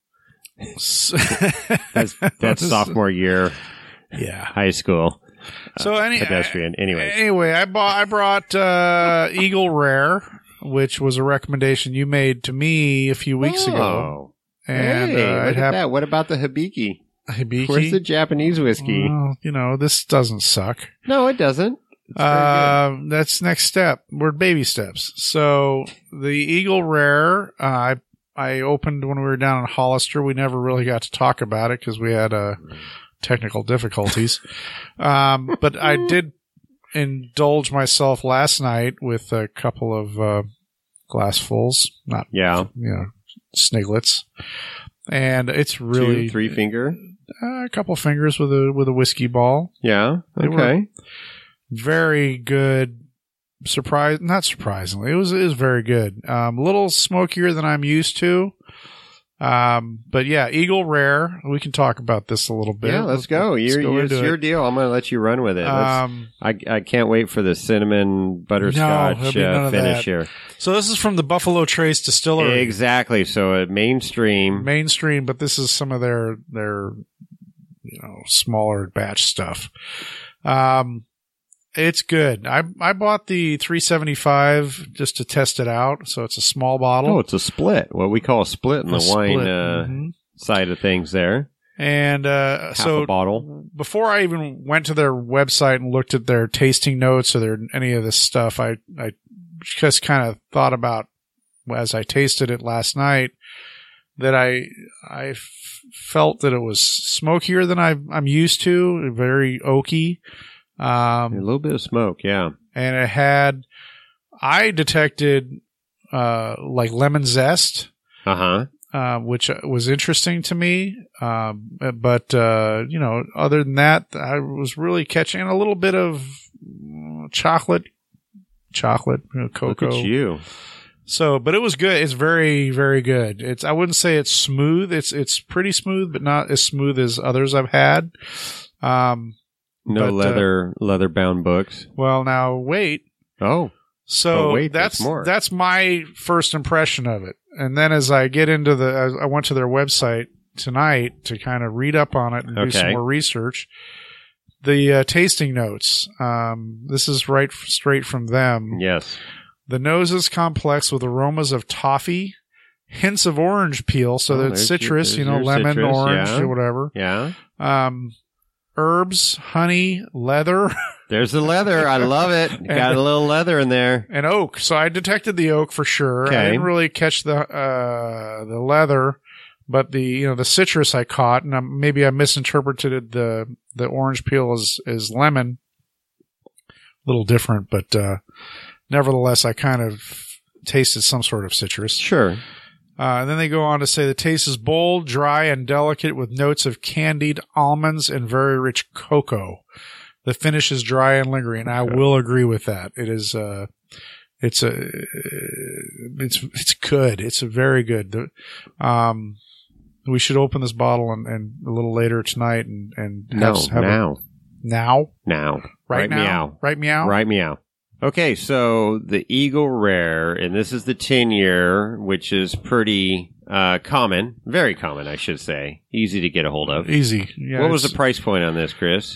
that's sophomore year. Yeah. High school. So pedestrian. Anyway, I brought Eagle Rare, which was a recommendation you made to me a few weeks ago. And look at that. What about the Hibiki? Hibiki? Where's the Japanese whiskey? Well, this doesn't suck. No, it doesn't. That's next step. We're baby steps. So the Eagle Rare, I opened when we were down in Hollister. We never really got to talk about it because we had technical difficulties. But I did indulge myself last night with a couple of glassfuls, not sniglets, and it's really 2, 3 finger, a couple fingers with a whiskey ball. Yeah, okay. Very good. Not surprisingly, it was very good. A little smokier than I'm used to. But yeah, Eagle Rare. We can talk about this a little bit. Yeah, let's go. It's your deal. I'm going to let you run with it. I can't wait for the cinnamon butterscotch finish here. So this is from the Buffalo Trace Distillery. Exactly. So mainstream, but this is some of their smaller batch stuff. It's good. I bought the 375 just to test it out. So it's a small bottle. Oh, it's a split. What we call a split in the wine side of things there. And Half a bottle. Before I even went to their website and looked at their tasting notes or any of this stuff, I just kind of thought about, as I tasted it last night, that I felt that it was smokier than I'm used to, very oaky. A little bit of smoke, yeah. And I detected, like lemon zest. Which was interesting to me. But other than that, I was really catching a little bit of chocolate, cocoa. Look at you. So, but it was good. It's very, very good. I wouldn't say it's smooth. It's pretty smooth, but not as smooth as others I've had. Leather bound books. Well, now wait. Oh. So that's my first impression of it. And then as I get into I went to their website tonight to kind of read up on it and do some more research. The tasting notes. This is straight from them. Yes. The nose is complex with aromas of toffee, hints of orange peel. So there's citrus, lemon, citrus, orange, or whatever. Yeah. Herbs, honey, leather. There's the leather. I love it. Got a little leather in there. And oak. So I detected the oak for sure. Okay. I didn't really catch the leather, but the citrus I caught, and maybe I misinterpreted the orange peel as lemon. A little different, but nevertheless, I kind of tasted some sort of citrus. Sure. And then they go on to say the taste is bold, dry, and delicate with notes of candied almonds and very rich cocoa. The finish is dry and lingering. I will agree with that. It is, it's good. It's very good. We should open this bottle and a little later tonight and now. Right now. Right meow. Okay, so the Eagle Rare, and this is the 10-year, which is pretty common, very common, I should say. Easy to get a hold of. Easy. Yeah, what was the price point on this, Chris?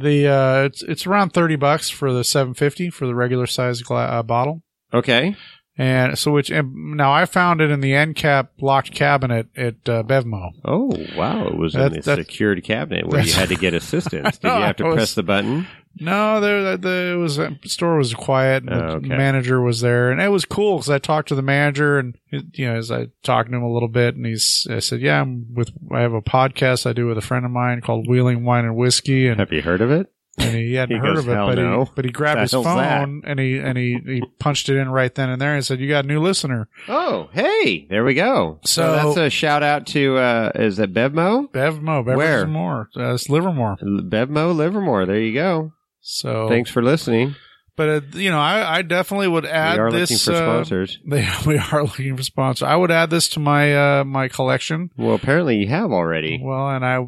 It's around $30 for the 750 for the regular size bottle. Okay. And so, now I found it in the end cap locked cabinet at Bevmo. Oh, wow. It was in the secured cabinet where you had to get assistance. Did you have to press the button? No, the store was quiet, and the manager was there, and it was cool because I talked to the manager, and as I talked to him a little bit, and I said, "Yeah, I have a podcast I do with a friend of mine called Wheeling Wine and Whiskey." And have you heard of it? And he hadn't heard of it, but he grabbed his phone and he punched it in right then and there and said, "You got a new listener." Oh, hey, there we go. So that's a shout out to is it Bevmo? Bevmo, where? It's Livermore. Bevmo, Livermore. There you go. So thanks for listening. But I definitely would add this. We are looking for sponsors. We are looking for sponsors. I would add this to my my collection. Well, apparently you have already. Well,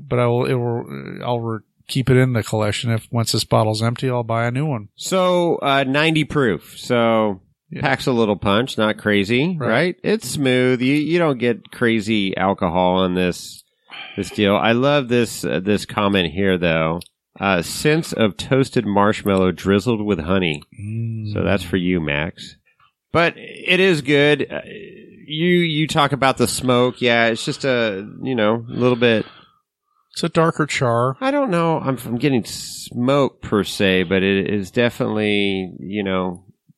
I'll keep it in the collection. Once this bottle's empty, I'll buy a new one. So 90 proof. So packs a little punch. Not crazy, right? It's smooth. You don't get crazy alcohol on this deal. I love this comment here though. Sense of toasted marshmallow drizzled with honey. So that's for you, Max. But it is good. You talk about the smoke. Yeah, it's just a little bit. It's a darker char. I don't know. I'm getting smoke per se, but it is definitely you're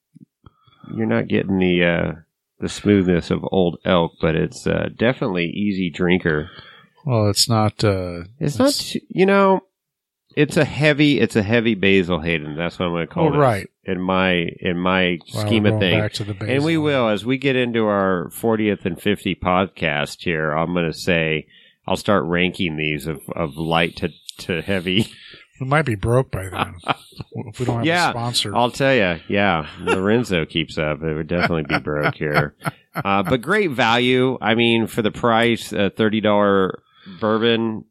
not getting the smoothness of Old Elk, but it's definitely easy drinker. Well, it's not. It's not. It's a heavy Basil Hayden. That's what I'm going to call it. Right. In my scheme of things. And we will, as we get into our 40th and 50 podcast here, I'm going to say, I'll start ranking these of light to heavy. We might be broke by then if we don't have a sponsor. I'll tell you. Yeah. Lorenzo keeps up. It would definitely be broke here. But great value. I mean, for the price, $30 bourbon,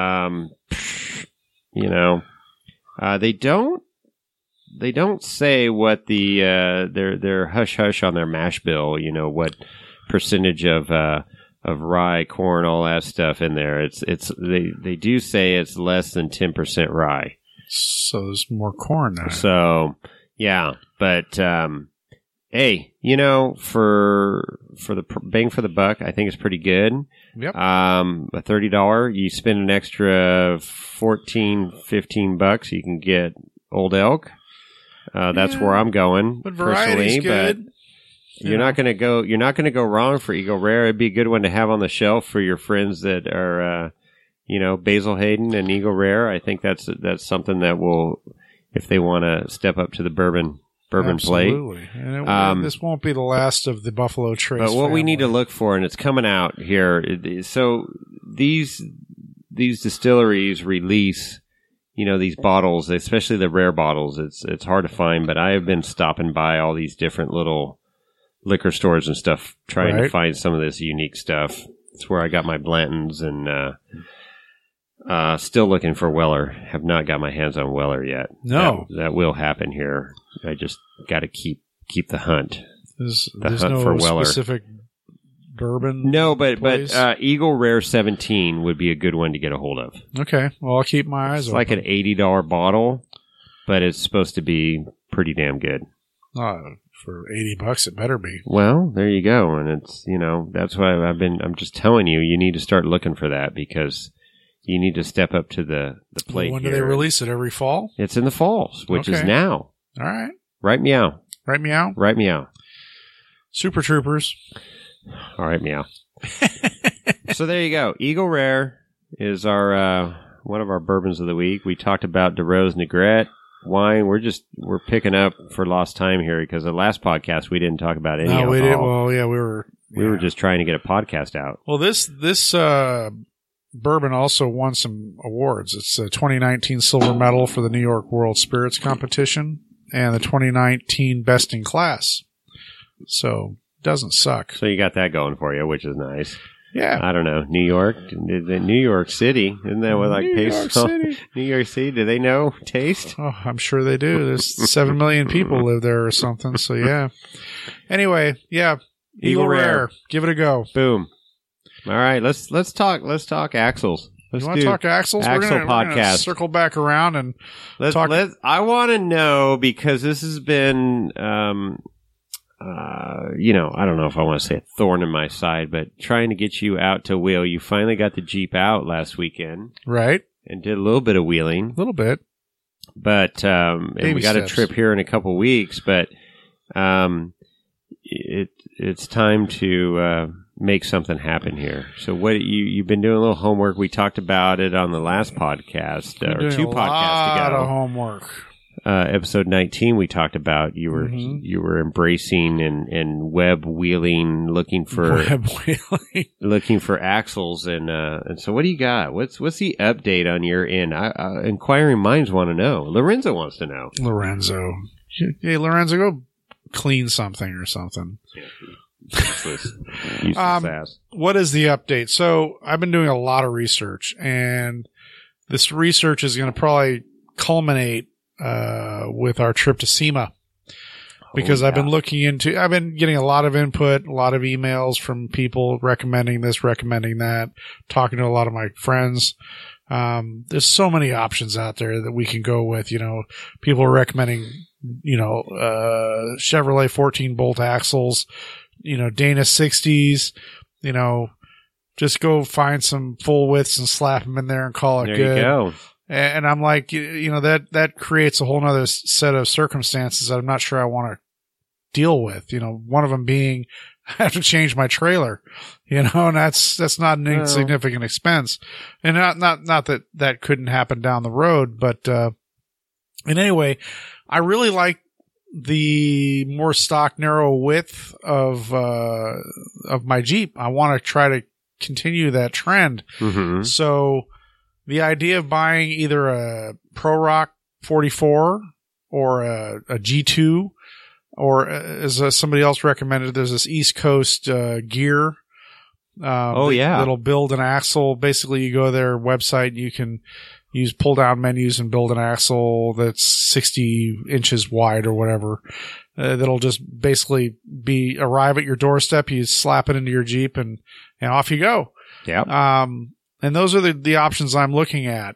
they don't say what their hush hush on their mash bill, what percentage of rye, corn, all that stuff in there. They do say it's less than 10% rye. So there's more corn now. So yeah, but hey, for the bang for the buck, I think it's pretty good. Yep. A $30, you spend an extra $14-15, you can get Old Elk. That's where I'm going but personally, good. But you're not going to go wrong for Eagle Rare. It'd be a good one to have on the shelf for your friends that are, Basil Hayden and Eagle Rare. I think that's something that will, if they want to step up to the bourbon Absolutely. plate. And this won't be the last of the Buffalo Trace. But what we need to look for, and it's coming out here, so these distilleries release, these bottles, especially the rare bottles. It's hard to find, but I have been stopping by all these different little liquor stores and stuff, trying to find some of this unique stuff. It's where I got my Blantons, and still looking for Weller. Have not got my hands on Weller yet. No, that will happen here. I just got to keep the hunt. There's hunt no for Weller. Specific bourbon. No, but Eagle Rare 17 would be a good one to get a hold of. Okay, well I'll keep my eyes open. It's like an $80 bottle, but it's supposed to be pretty damn good. For $80, it better be. Well, there you go, and it's that's why I'm just telling you need to start looking for that because you need to step up to the plate. When do they release it? Every fall? It's in the falls, which is now. All right. Right meow. Right meow? Right meow. Super Troopers. All right meow. So there you go. Eagle Rare is our one of our bourbons of the week. We talked about DeRose Negrette wine. We're picking up for lost time here because the last podcast we didn't talk about any alcohol. We didn't. Well, yeah, we were just trying to get a podcast out. Well, this bourbon also won some awards. It's a 2019 silver medal for the New York World Spirits Competition and the 2019 Best in Class. So it doesn't suck. So you got that going for you, which is nice. Yeah. I don't know. New York City. Isn't that what New York City. Do they know taste? Oh, I'm sure they do. There's 7 million people live there or something. So yeah. Anyway, yeah. Eagle Rare. Give it a go. Boom. All right. Let's talk axles. You want to talk axles? Axle we're podcast. Gonna circle back around and talk. I want to know because this has been I don't know if I want to say a thorn in my side, but trying to get you out to wheel. You finally got the Jeep out last weekend. Right. And did a little bit of wheeling. A little bit. But, and we got steps. a trip here in a couple weeks, but, it's time to, make something happen here. So you've been doing a little homework. We talked about it on the last podcast, or two podcasts ago. A lot of homework. Episode 19, we talked about you were embracing and web wheeling, looking for axles, and so what do you got? What's the update on your end? Inquiring minds want to know. Lorenzo wants to know. Lorenzo, hey Lorenzo, go clean something or something. Useless ass. What is the update? So I've been doing a lot of research, and this research is going to probably culminate with our trip to SEMA, because I've been getting a lot of input, a lot of emails from people recommending this, recommending that, talking to a lot of my friends. There's so many options out there that we can go with. People are recommending, Chevrolet 14 bolt axles, Dana 60s, just go find some full widths and slap them in there and call it good. There you go. And I'm like, that creates a whole nother set of circumstances that I'm not sure I want to deal with. One of them being I have to change my trailer, and that's not an insignificant expense. And not that couldn't happen down the road, but, and anyway, I really like the more stock narrow width of my Jeep. I want to try to continue that trend. Mm-hmm. So, the idea of buying either a Pro Rock 44 or a G2, or as somebody else recommended, there's this East Coast gear. That'll build an axle. Basically, you go to their website and you can use pull down menus and build an axle that's 60 inches wide or whatever. That'll just basically arrive at your doorstep. You slap it into your Jeep and off you go. Yeah. And those are the options I'm looking at.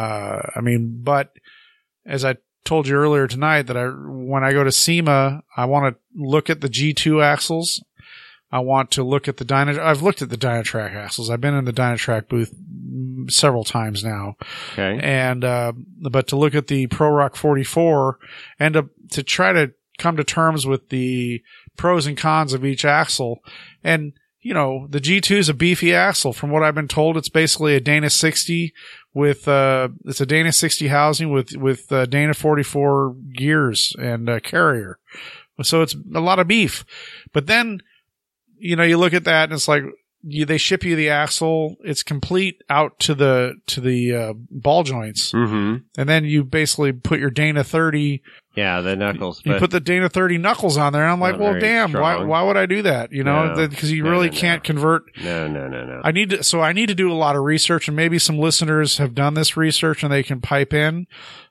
But as I told you earlier tonight, that when I go to SEMA, I want to look at the G2 axles. I want to look at I've looked at the Dynatrac axles. I've been in the Dynatrac booth several times now. Okay. And, but to look at the Pro Rock 44 and to try to come to terms with the pros and cons of each axle. And, the G2 is a beefy axle. From what I've been told, it's basically a Dana 60 with, it's a Dana 60 housing with Dana 44 gears and carrier. So it's a lot of beef. But then, you look at that and it's like, they ship you the axle. It's complete out to the ball joints. Mm-hmm. And then you basically put your Dana 30. Yeah, the knuckles. You put the Dana 30 knuckles on there, and I'm like, well, damn, strong. why would I do that? Because you really can't convert. No. I need to do a lot of research, and maybe some listeners have done this research and they can pipe in.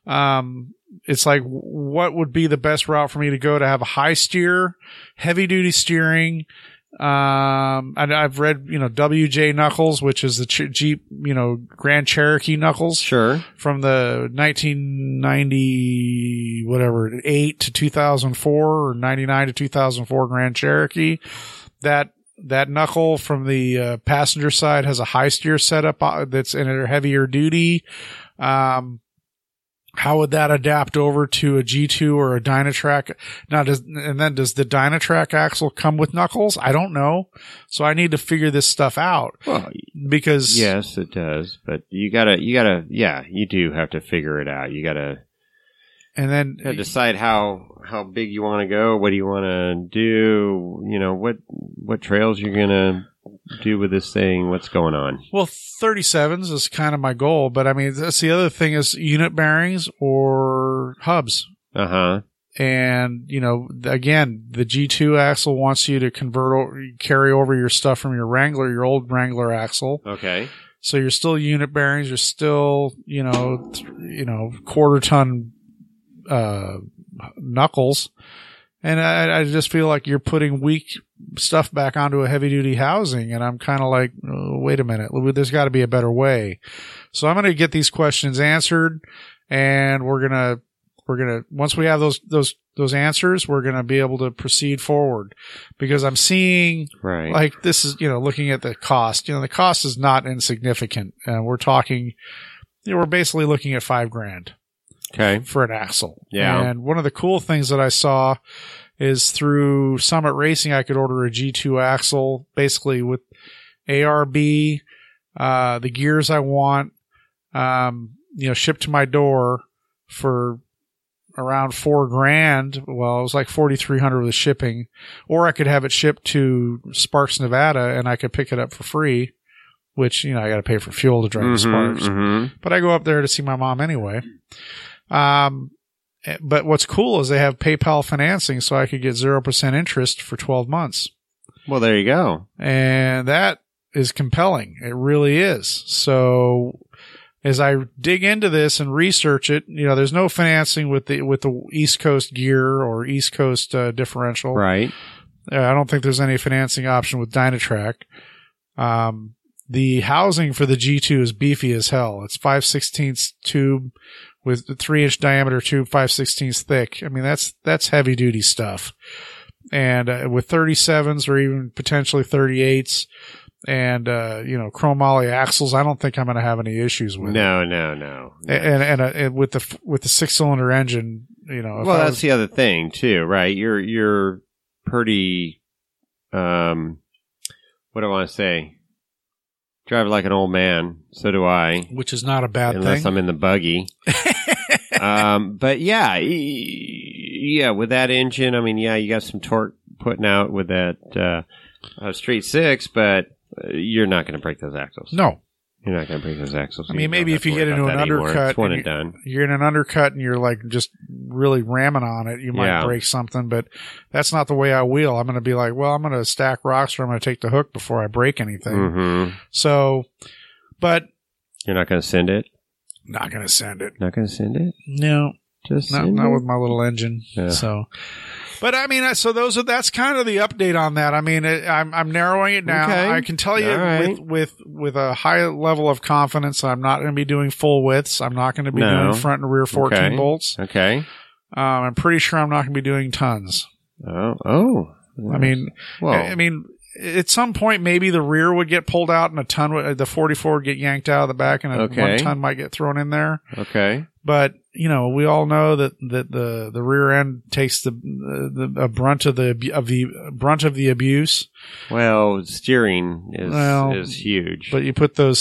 It's like, what would be the best route for me to go to have a high steer, heavy duty steering? And I've read, WJ knuckles, which is the Jeep, Grand Cherokee knuckles. Sure. From the 1998 to 2004 or 99 to 2004 Grand Cherokee. That knuckle from the passenger side has a high steer setup that's in a heavier duty. How would that adapt over to a G2 or a Dynatrac? Now, does the Dynatrac axle come with knuckles? I don't know. So I need to figure this stuff out. Well, because yes, it does. But you do have to figure it out. You gotta decide how big you want to go. What do you want to do? What trails you're gonna do with this thing? What's going on? Well, 37s is kind of my goal, but that's the other thing is unit bearings or hubs. Uh-huh. And, again, the G2 axle wants you to carry over your stuff from your Wrangler, your old Wrangler axle. Okay. So you're still unit bearings, you're still, quarter ton, knuckles. And I just feel like you're putting weak stuff back onto a heavy duty housing. And I'm kind of like, oh, wait a minute, there's got to be a better way. So I'm going to get these questions answered, and we're going to once we have those answers, we're going to be able to proceed forward, because I'm seeing like this is, looking at the cost, the cost is not insignificant. We're talking, we're basically looking at $5,000. Okay. For an axle. Yeah. And one of the cool things that I saw is through Summit Racing, I could order a G2 axle, basically with ARB, the gears I want, shipped to my door for around $4,000. Well, it was like $4,300 with shipping, or I could have it shipped to Sparks, Nevada, and I could pick it up for free, which, I got to pay for fuel to drive to Sparks. Mm-hmm. But I go up there to see my mom anyway. But what's cool is they have PayPal financing, so I could get 0% interest for 12 months. Well, there you go. And that is compelling. It really is. So as I dig into this and research it, there's no financing with the East Coast gear or East Coast differential. Right. I don't think there's any financing option with Dynatrac. The housing for the G2 is beefy as hell. It's 5/16 tube with the 3-inch diameter tube, 5/16 thick. I mean, that's heavy duty stuff. And with 37s or even potentially 38s and chromoly axles, I don't think I'm going to have any issues with it. No. And with the 6-cylinder engine, well, that's the other thing too, right? You're pretty what do I want to say? Drive like an old man. So do I. Which is not a bad thing. Unless I'm in the buggy. But yeah, with that engine, I mean, you got some torque putting out with that straight 6, but you're not going to break those axles. No. You're not going to break those axles. I mean, maybe if you get into an undercut, one and done. You're in an undercut and you're like just really ramming on it, you might break something, but that's not the way I wheel. I'm going to be like, well, I'm going to stack rocks or I'm going to take the hook before I break anything. Mm-hmm. So, but. You're not going to send it? Not going to send it. Not going to send it? No. Just not with my little engine. Yeah. So. But I mean, so that's kind of the update on that. I mean, I'm narrowing it down. Okay. I can tell you with a high level of confidence, I'm not going to be doing full widths. I'm not going to be doing front and rear 14 bolts. Okay. I'm pretty sure I'm not going to be doing tons. Oh. I mean, at some point, maybe the rear would get pulled out and a ton the 44 would get yanked out of the back and 1 ton might get thrown in there. Okay. But, we all know that the rear end takes the brunt of the abuse. Well, steering is huge. But you put those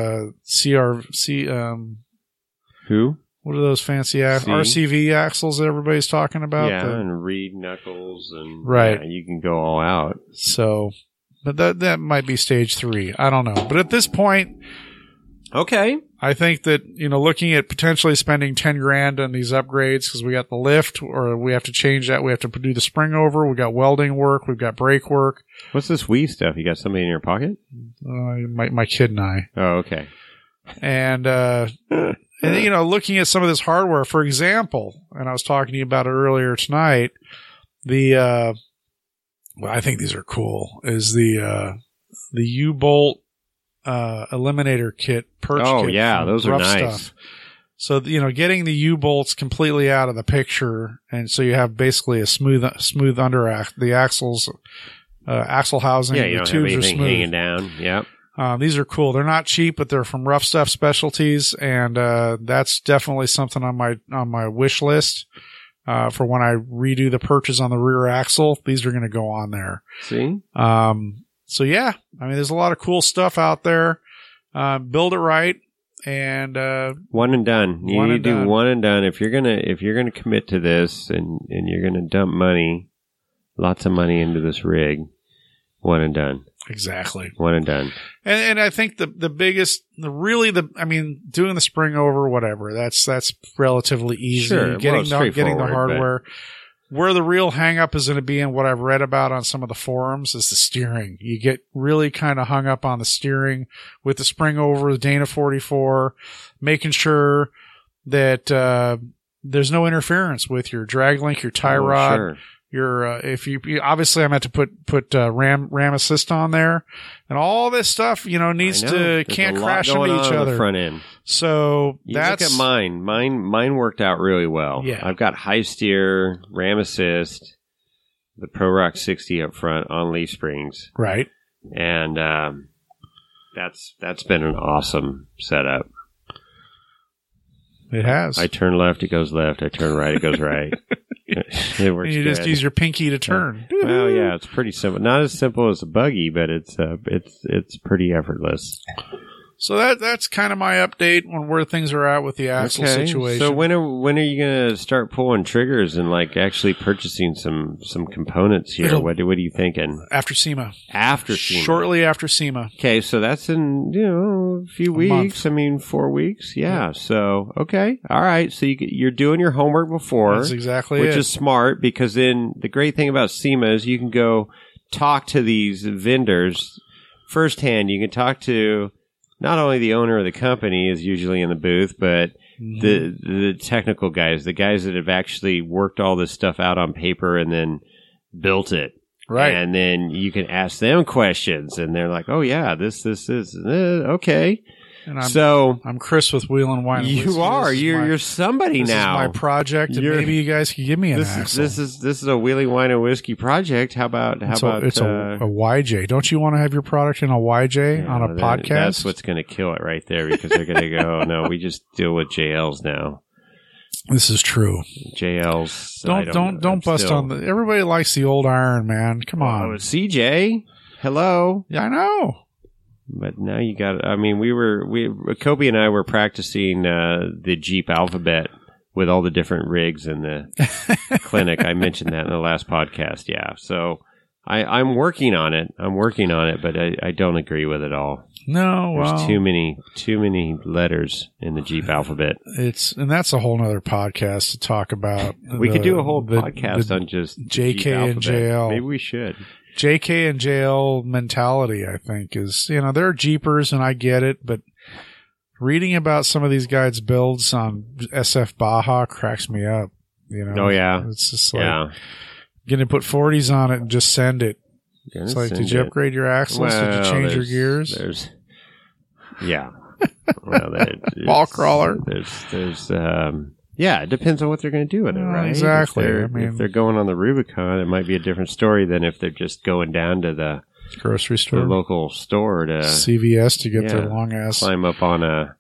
CRC who? What are those fancy RCV axles that everybody's talking about? Yeah, and reed knuckles and right. Yeah, you can go all out. So, but that might be stage 3. I don't know. But at this point, okay, I think that looking at potentially spending $10,000 on these upgrades because we got the lift, or we have to change that. We have to do the spring over. We got welding work. We've got brake work. What's this Wii stuff? You got somebody in your pocket? My kid and I. Oh, okay. And looking at some of this hardware, for example, and I was talking to you about it earlier tonight, I think these are cool, is the U-bolt eliminator kit, perch kit. Oh, yeah, those are nice. Stuff. So, getting the U-bolts completely out of the picture, and so you have basically a smooth under the axles, axle housing. Yeah, you the don't tubes have anything are smooth. hanging down. Yep. These are cool. They're not cheap, but they're from Rough Stuff Specialties, and that's definitely something on my wish list for when I redo the perches on the rear axle. These are going to go on there. See? So yeah, I mean, there's a lot of cool stuff out there. Build it right, and one and done. You need to do one and done. If you're gonna commit to this, and you're gonna dump money, lots of money into this rig, one and done. Exactly. One and done. And I think the biggest, doing the spring over, whatever, that's relatively easy. Sure. Getting the hardware. Where the real hang up is going to be, and what I've read about on some of the forums, is the steering. You get really kind of hung up on the steering with the spring over, the Dana 44, making sure that there's no interference with your drag link, your tie rod. Sure. if you obviously I meant to put RAM assist on there, and all this stuff, needs to can't crash into each other. The front end. So look at mine. Mine worked out really well. Yeah. I've got high steer, RAM assist, the Pro Rock 60 up front on leaf springs. Right. And that's been an awesome setup. It has. I turn left, it goes left. I turn right, it goes right. It works. You just use your pinky to turn. Well, yeah, it's pretty simple. Not as simple as a buggy, but it's pretty effortless. So that's kind of my update on where things are at with the axle situation. So when are you gonna start pulling triggers and actually purchasing some components here? What are you thinking? After SEMA. After SEMA. Shortly after SEMA. Okay, so that's in a few weeks. Month. 4 weeks. Yeah. So okay, all right. So you're doing your homework before. That's exactly which is smart, because then the great thing about SEMA is you can go talk to these vendors firsthand. You can talk to not only the owner of the company is usually in the booth, but the technical guys, the guys that have actually worked all this stuff out on paper and then built it. Right. And then you can ask them questions, and they're like, oh, yeah, this is okay. And I'm Chris with Wheel and Wine. You are. You're somebody now. This is my project, and maybe you guys can give me an axle. This is a Wheeling Wine and Whiskey project. How about it's a YJ? Don't you want to have your product in a YJ on a podcast? That's what's going to kill it right there, because they're going to go, oh, no, we just deal with JLs now. This is true. JLs. Don't bust on the. Everybody likes the old iron, man. Come on. Oh, CJ. Hello. Yeah, I know. But now you got. I mean, Kobe and I were practicing the Jeep alphabet with all the different rigs in the clinic. I mentioned that in the last podcast. Yeah, so I'm working on it. But I don't agree with it all. No, there's too many letters in the Jeep alphabet. And that's a whole nother podcast to talk about. We could do a whole podcast on just JK and JL. Maybe we should. JK and JL mentality, I think, is, they're Jeepers, and I get it, but reading about some of these guys' builds on SF Baja cracks me up. Oh, yeah. It's just like, going to put 40s on it and just send it. It's like, did you upgrade your axles? Did you change your gears? Yeah. Well, ball crawler. Yeah, it depends on what they're going to do with it, right? Exactly. If they're going on the Rubicon, it might be a different story than if they're just going down to the grocery store, the local store, to CVS to get their long ass, climb up on a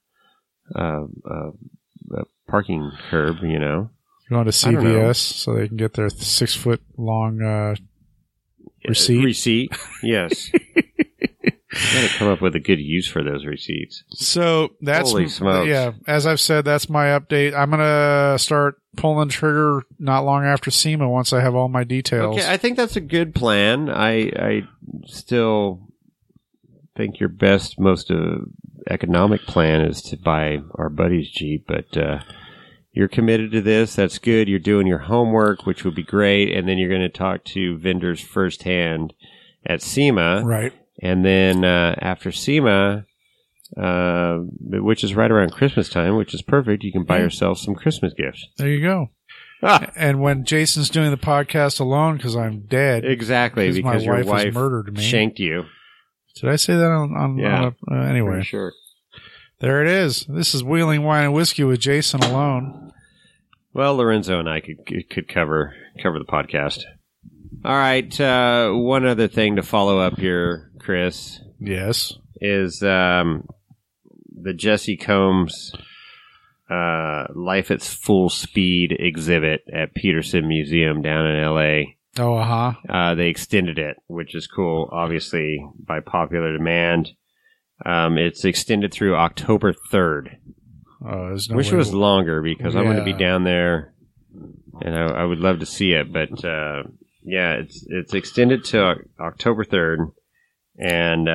parking curb. Going to CVS so they can get their 6 foot long receipt. Receipt, yes. You got to come up with a good use for those receipts. So that's, holy smokes. Yeah, as I've said, that's my update. I'm going to start pulling trigger not long after SEMA once I have all my details. Okay, I think that's a good plan. I still think your best, most economic plan is to buy our buddy's Jeep, but you're committed to this. That's good. You're doing your homework, which would be great, and then you're going to talk to vendors firsthand at SEMA. Right. And then after SEMA, which is right around Christmas time, which is perfect, you can buy yourself some Christmas gifts. There you go. And when Jason's doing the podcast alone because I'm dead. Exactly, because your wife murdered me. Shanked you. Did I say that on anyway. For sure. There it is. This is Wheeling Wine and Whiskey with Jason alone. Well, Lorenzo and I could cover the podcast. All right. One other thing to follow up here, Chris. Yes. Is the Jesse Combs Life at Full Speed exhibit at Peterson Museum down in L.A. Oh, uh-huh. They extended it, which is cool, obviously, by popular demand. It's extended through October 3rd. Wish it was longer, because I'm going to be down there, and I would love to see it. But, it's extended to October 3rd, and,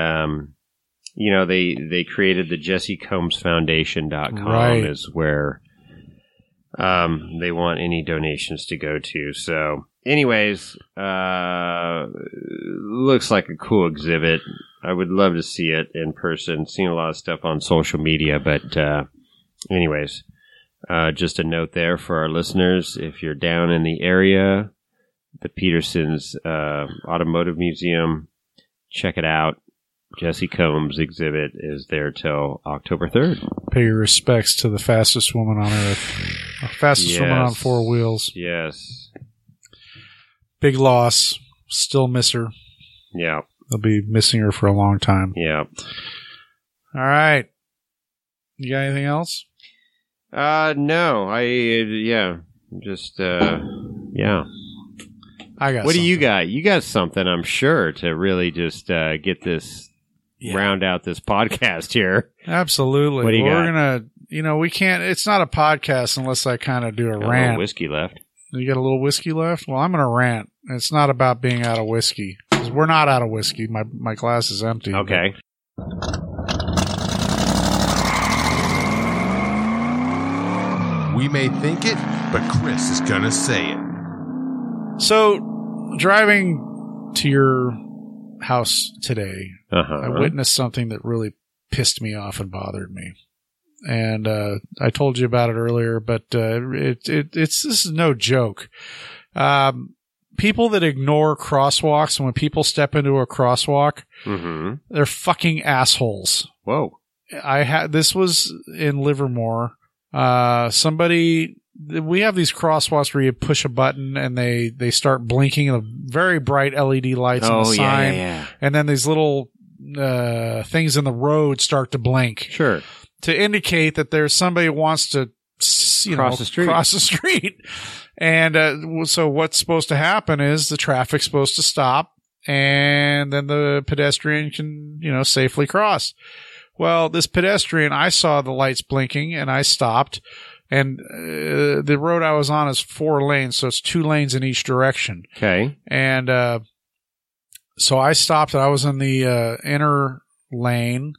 they created the JesseCombsFoundation.com is where they want any donations to go to. So, anyways, looks like a cool exhibit. I would love to see it in person. Seen a lot of stuff on social media, but anyways, just a note there for our listeners. If you're down in the area, the Peterson's Automotive Museum. Check it out. Jesse Combs' exhibit is there till October 3rd. Pay your respects to the fastest woman on earth. Fastest woman on four wheels. Yes. Big loss. Still miss her. Yeah. They'll be missing her for a long time. Yeah. All right. You got anything else? No. Just, yeah. I got What something. do you got? You got something, I'm sure, to really just get this, round out this podcast here. Absolutely. What do you got? We're going to, we can't, it's not a podcast unless I kind of do a Got rant. a little whiskey left. You got a little whiskey left? Well, I'm going to rant. It's not about being out of whiskey. 'Cause we're not out of whiskey. My glass is empty. Okay. We may think it, but Chris is gonna say it. So, driving to your house today, Uh-huh. I witnessed something that really pissed me off and bothered me. And I told you about it earlier, but this is no joke. People that ignore crosswalks, and when people step into a crosswalk, Mm-hmm. they're fucking assholes. Whoa. This was in Livermore. We have these crosswalks where you push a button and they start blinking the very bright LED lights on the sign. Yeah. And then these little, things in the road start to blink Sure. to indicate that there's somebody who wants to, Cross the street. cross the street. And, so what's supposed to happen is the traffic's supposed to stop and then the pedestrian can, safely cross. Well, this pedestrian, I saw the lights blinking and I stopped, and the road I was on is 4 lanes, so it's 2 lanes in each direction. Okay. And so I stopped and I was in the inner lane,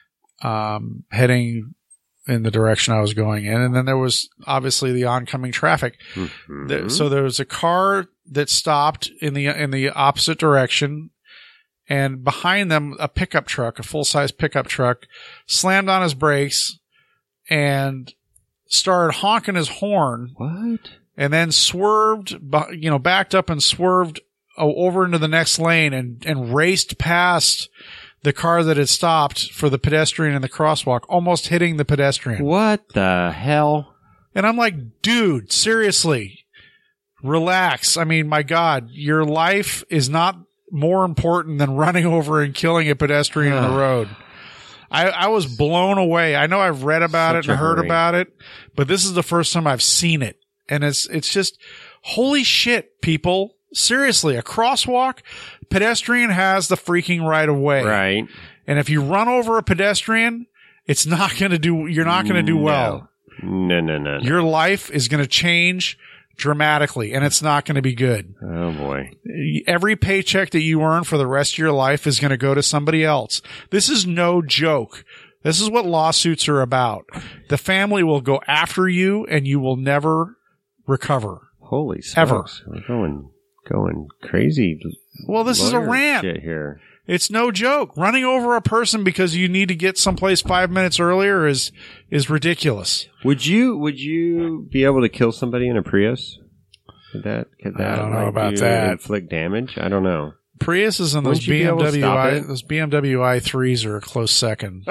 heading in the direction I was going in, and then there was obviously the oncoming traffic. Mm-hmm. So there was a car that stopped in the opposite direction. And behind them, a pickup truck, a full-size pickup truck, slammed on his brakes and started honking his horn. What? And then swerved, backed up and swerved over into the next lane and raced past the car that had stopped for the pedestrian in the crosswalk, almost hitting the pedestrian. What the hell? And I'm like, dude, seriously, relax. I mean, my God, your life is not more important than running over and killing a pedestrian on the road. I was blown away. I know I've read about it and heard about it, but this is the first time I've seen it. And it's just, holy shit, people. Seriously, a crosswalk, pedestrian has the freaking right of way. Right. And if you run over a pedestrian, you're not going to do well. No. Your life is going to change dramatically, and it's not going to be good. Oh, boy. Every paycheck that you earn for the rest of your life is going to go to somebody else. This is no joke. This is what lawsuits are about. The family will go after you, and you will never recover. Holy smokes. Ever. We're going crazy. Well, this is a rant. Shit here. It's no joke. Running over a person because you need to get someplace 5 minutes earlier is ridiculous. Would you be able to kill somebody in a Prius? Could that I don't know about that. Inflict damage? I don't know. Priuses and those Wouldn't you be able to stop it? those BMW i3s are a close second.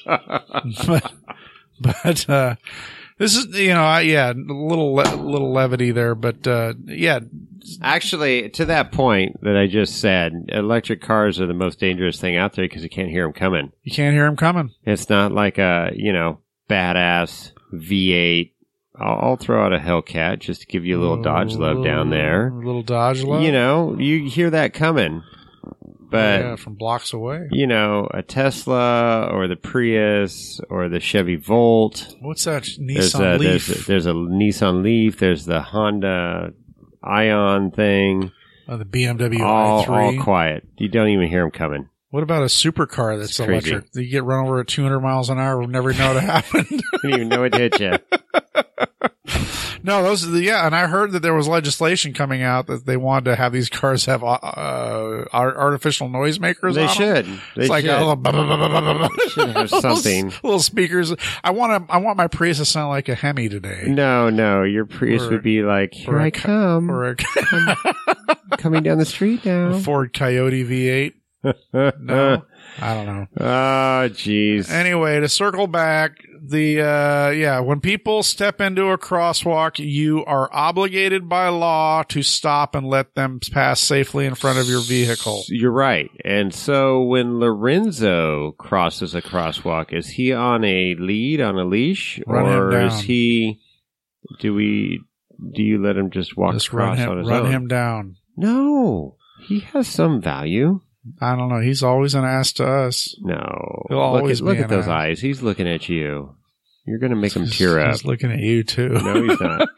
but this is a little levity there, but Actually, to that point that I just said, electric cars are the most dangerous thing out there because you can't hear them coming. You can't hear them coming. It's not like a badass V8. I'll throw out a Hellcat just to give you a little Dodge love down there. A little Dodge love. You hear that coming. But from blocks away. A Tesla or the Prius or the Chevy Volt. What's that Nissan Leaf? There's a Nissan Leaf. There's the Honda Ion thing. The BMW i3. All quiet. You don't even hear them coming. What about a supercar that's electric? You get run over at 200 miles an hour, we'll never know it happened. You don't even know it hit you. No, and I heard that there was legislation coming out that they wanted to have these cars have artificial noisemakers. They on should. them. They should have something. Little speakers. I want my Prius to sound like a Hemi today. No, your Prius would be like, here I come. coming down the street now. Ford Coyote V8. No, I don't know. Oh, jeez. Anyway, to circle back, when people step into a crosswalk, you are obligated by law to stop and let them pass safely in front of your vehicle. You're right. And so when Lorenzo crosses a crosswalk, is he on a lead, on a leash? Or is he, do you let him just walk across on his own? Run him down. No. He has some value. I don't know. He's always an ass to us. No. He'll always look be at those an ass. eyes. He's looking at you. You're going to make him tear up. He's looking at you, too. No, he's not.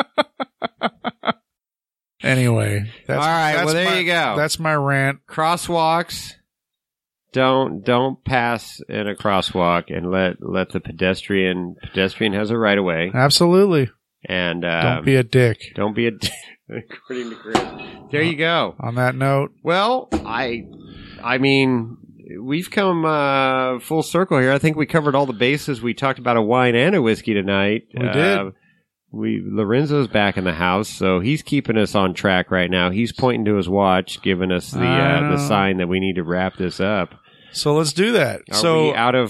Anyway. All right. Well, there you go. That's my rant. Crosswalks. Don't pass in a crosswalk and let the pedestrian has a right of way. Absolutely. And don't be a dick. Don't be a dick. According to Chris. There you go. On that note. Well, I mean, we've come full circle here. I think we covered all the bases. We talked about a wine and a whiskey tonight. We did. Lorenzo's back in the house, so he's keeping us on track right now. He's pointing to his watch, giving us the sign that we need to wrap this up. So let's do that. We out of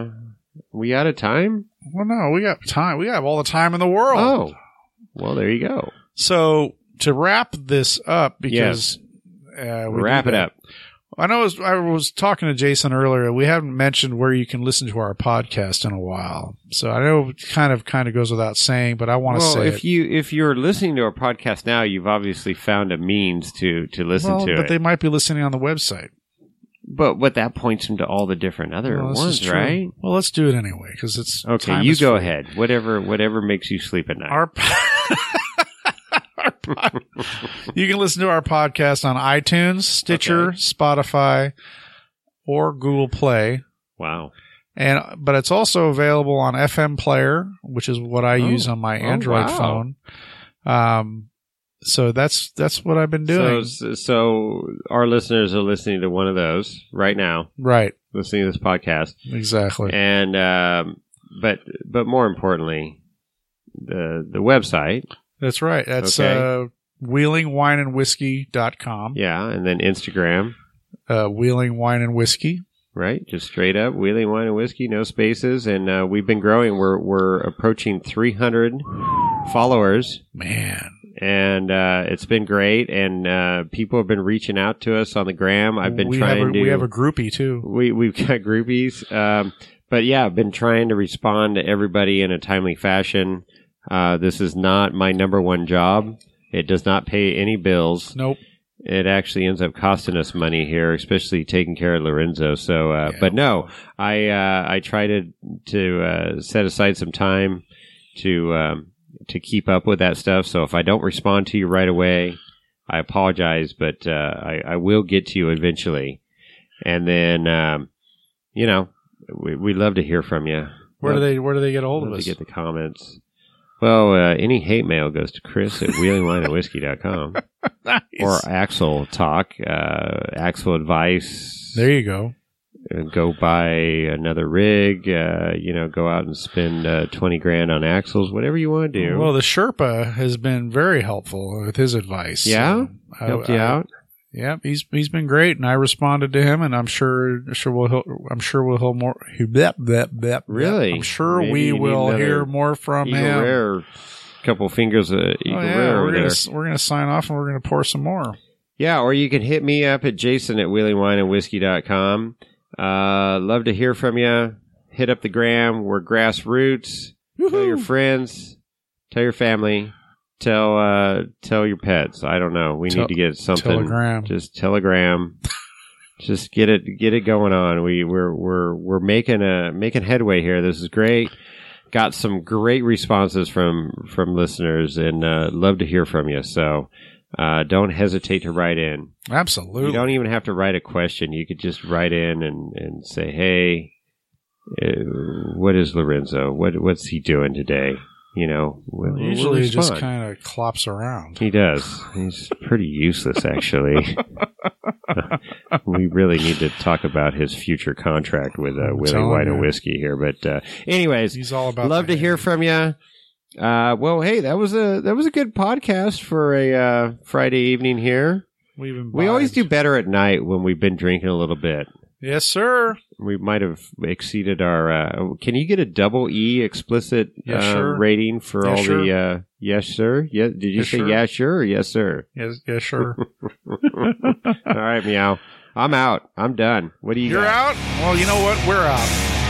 time? Well, no, we got time. We have all the time in the world. Oh, well, there you go. So to wrap this up, because wrap it up. I know I was talking to Jason earlier. We haven't mentioned where you can listen to our podcast in a while. So I know it kind of goes without saying, but I want to say if you're listening to our podcast now, you've obviously found a means to listen to it. But they might be listening on the website. But that points them to all the different other ones, right? Well, let's do it anyway because it's okay. You go ahead. Whatever makes you sleep at night. You can listen to our podcast on iTunes, Stitcher, Spotify, or Google Play. Wow. But it's also available on FM Player, which is what I use on my Android phone. So that's what I've been doing. So our listeners are listening to one of those right now. Right. Listening to this podcast. Exactly. And but more importantly, the website. That's right. That's wheelingwineandwhiskey.com. Yeah, and then Instagram. Wheeling Wine and Whiskey. Right, just straight up Wheeling Wine and Whiskey, no spaces, and we've been growing. We're approaching 300 followers. Man. And it's been great, and people have been reaching out to us on the gram. I've been we have a groupie too. We've got groupies, but yeah, I've been trying to respond to everybody in a timely fashion. This is not my number one job. It does not pay any bills. Nope. It actually ends up costing us money here, especially taking care of Lorenzo. So, but no, I try to set aside some time to keep up with that stuff. So if I don't respond to you right away, I apologize, but I will get to you eventually. And then, we love to hear from you. Where do they get a hold of us? To get the comments. Well, any hate mail goes to Chris at wheelingwineandwhiskey.com. Nice. Or Axel Talk, Axel Advice. There you go. Go buy another rig, go out and spend $20,000 on axles, whatever you want to do. Well, the Sherpa has been very helpful with his advice. Yeah? Helped you out? Yeah, he's been great, and I responded to him, and I'm sure we'll hear more. Really? I'm sure we will hear more from Eagle him. Rare, couple fingers of Eagle Rare over there. We're gonna sign off, and we're gonna pour some more. Yeah, or you can hit me up at Jason at wheelingwineandwhiskey.com. Love to hear from you. Hit up the gram. We're grassroots. Woo-hoo. Tell your friends. Tell your family. Tell your pets. I don't know. We need to get something. Telegram. Just telegram. Just get it going on. We're making headway here. This is great. Got some great responses from listeners, and love to hear from you. So don't hesitate to write in. Absolutely. You don't even have to write a question. You could just write in and say, "Hey, what is Lorenzo? What's he doing today?" Usually he just kind of clops around. He does. He's pretty useless, actually. We really need to talk about his future contract with Wheeling Wine and Whiskey here. But anyways, he's all about love to hear from you. Well, hey, that was a good podcast for a Friday evening here. We always do better at night when we've been drinking a little bit. Yes, sir. We might have exceeded our. Can you get a double E explicit rating for all the? Yes, sir. Yeah. Did you say yes, sure, or yes, sir? Yes, sure. All right, Meow. I'm out. I'm done. What do you? You're got? out. Well, you know what? We're out.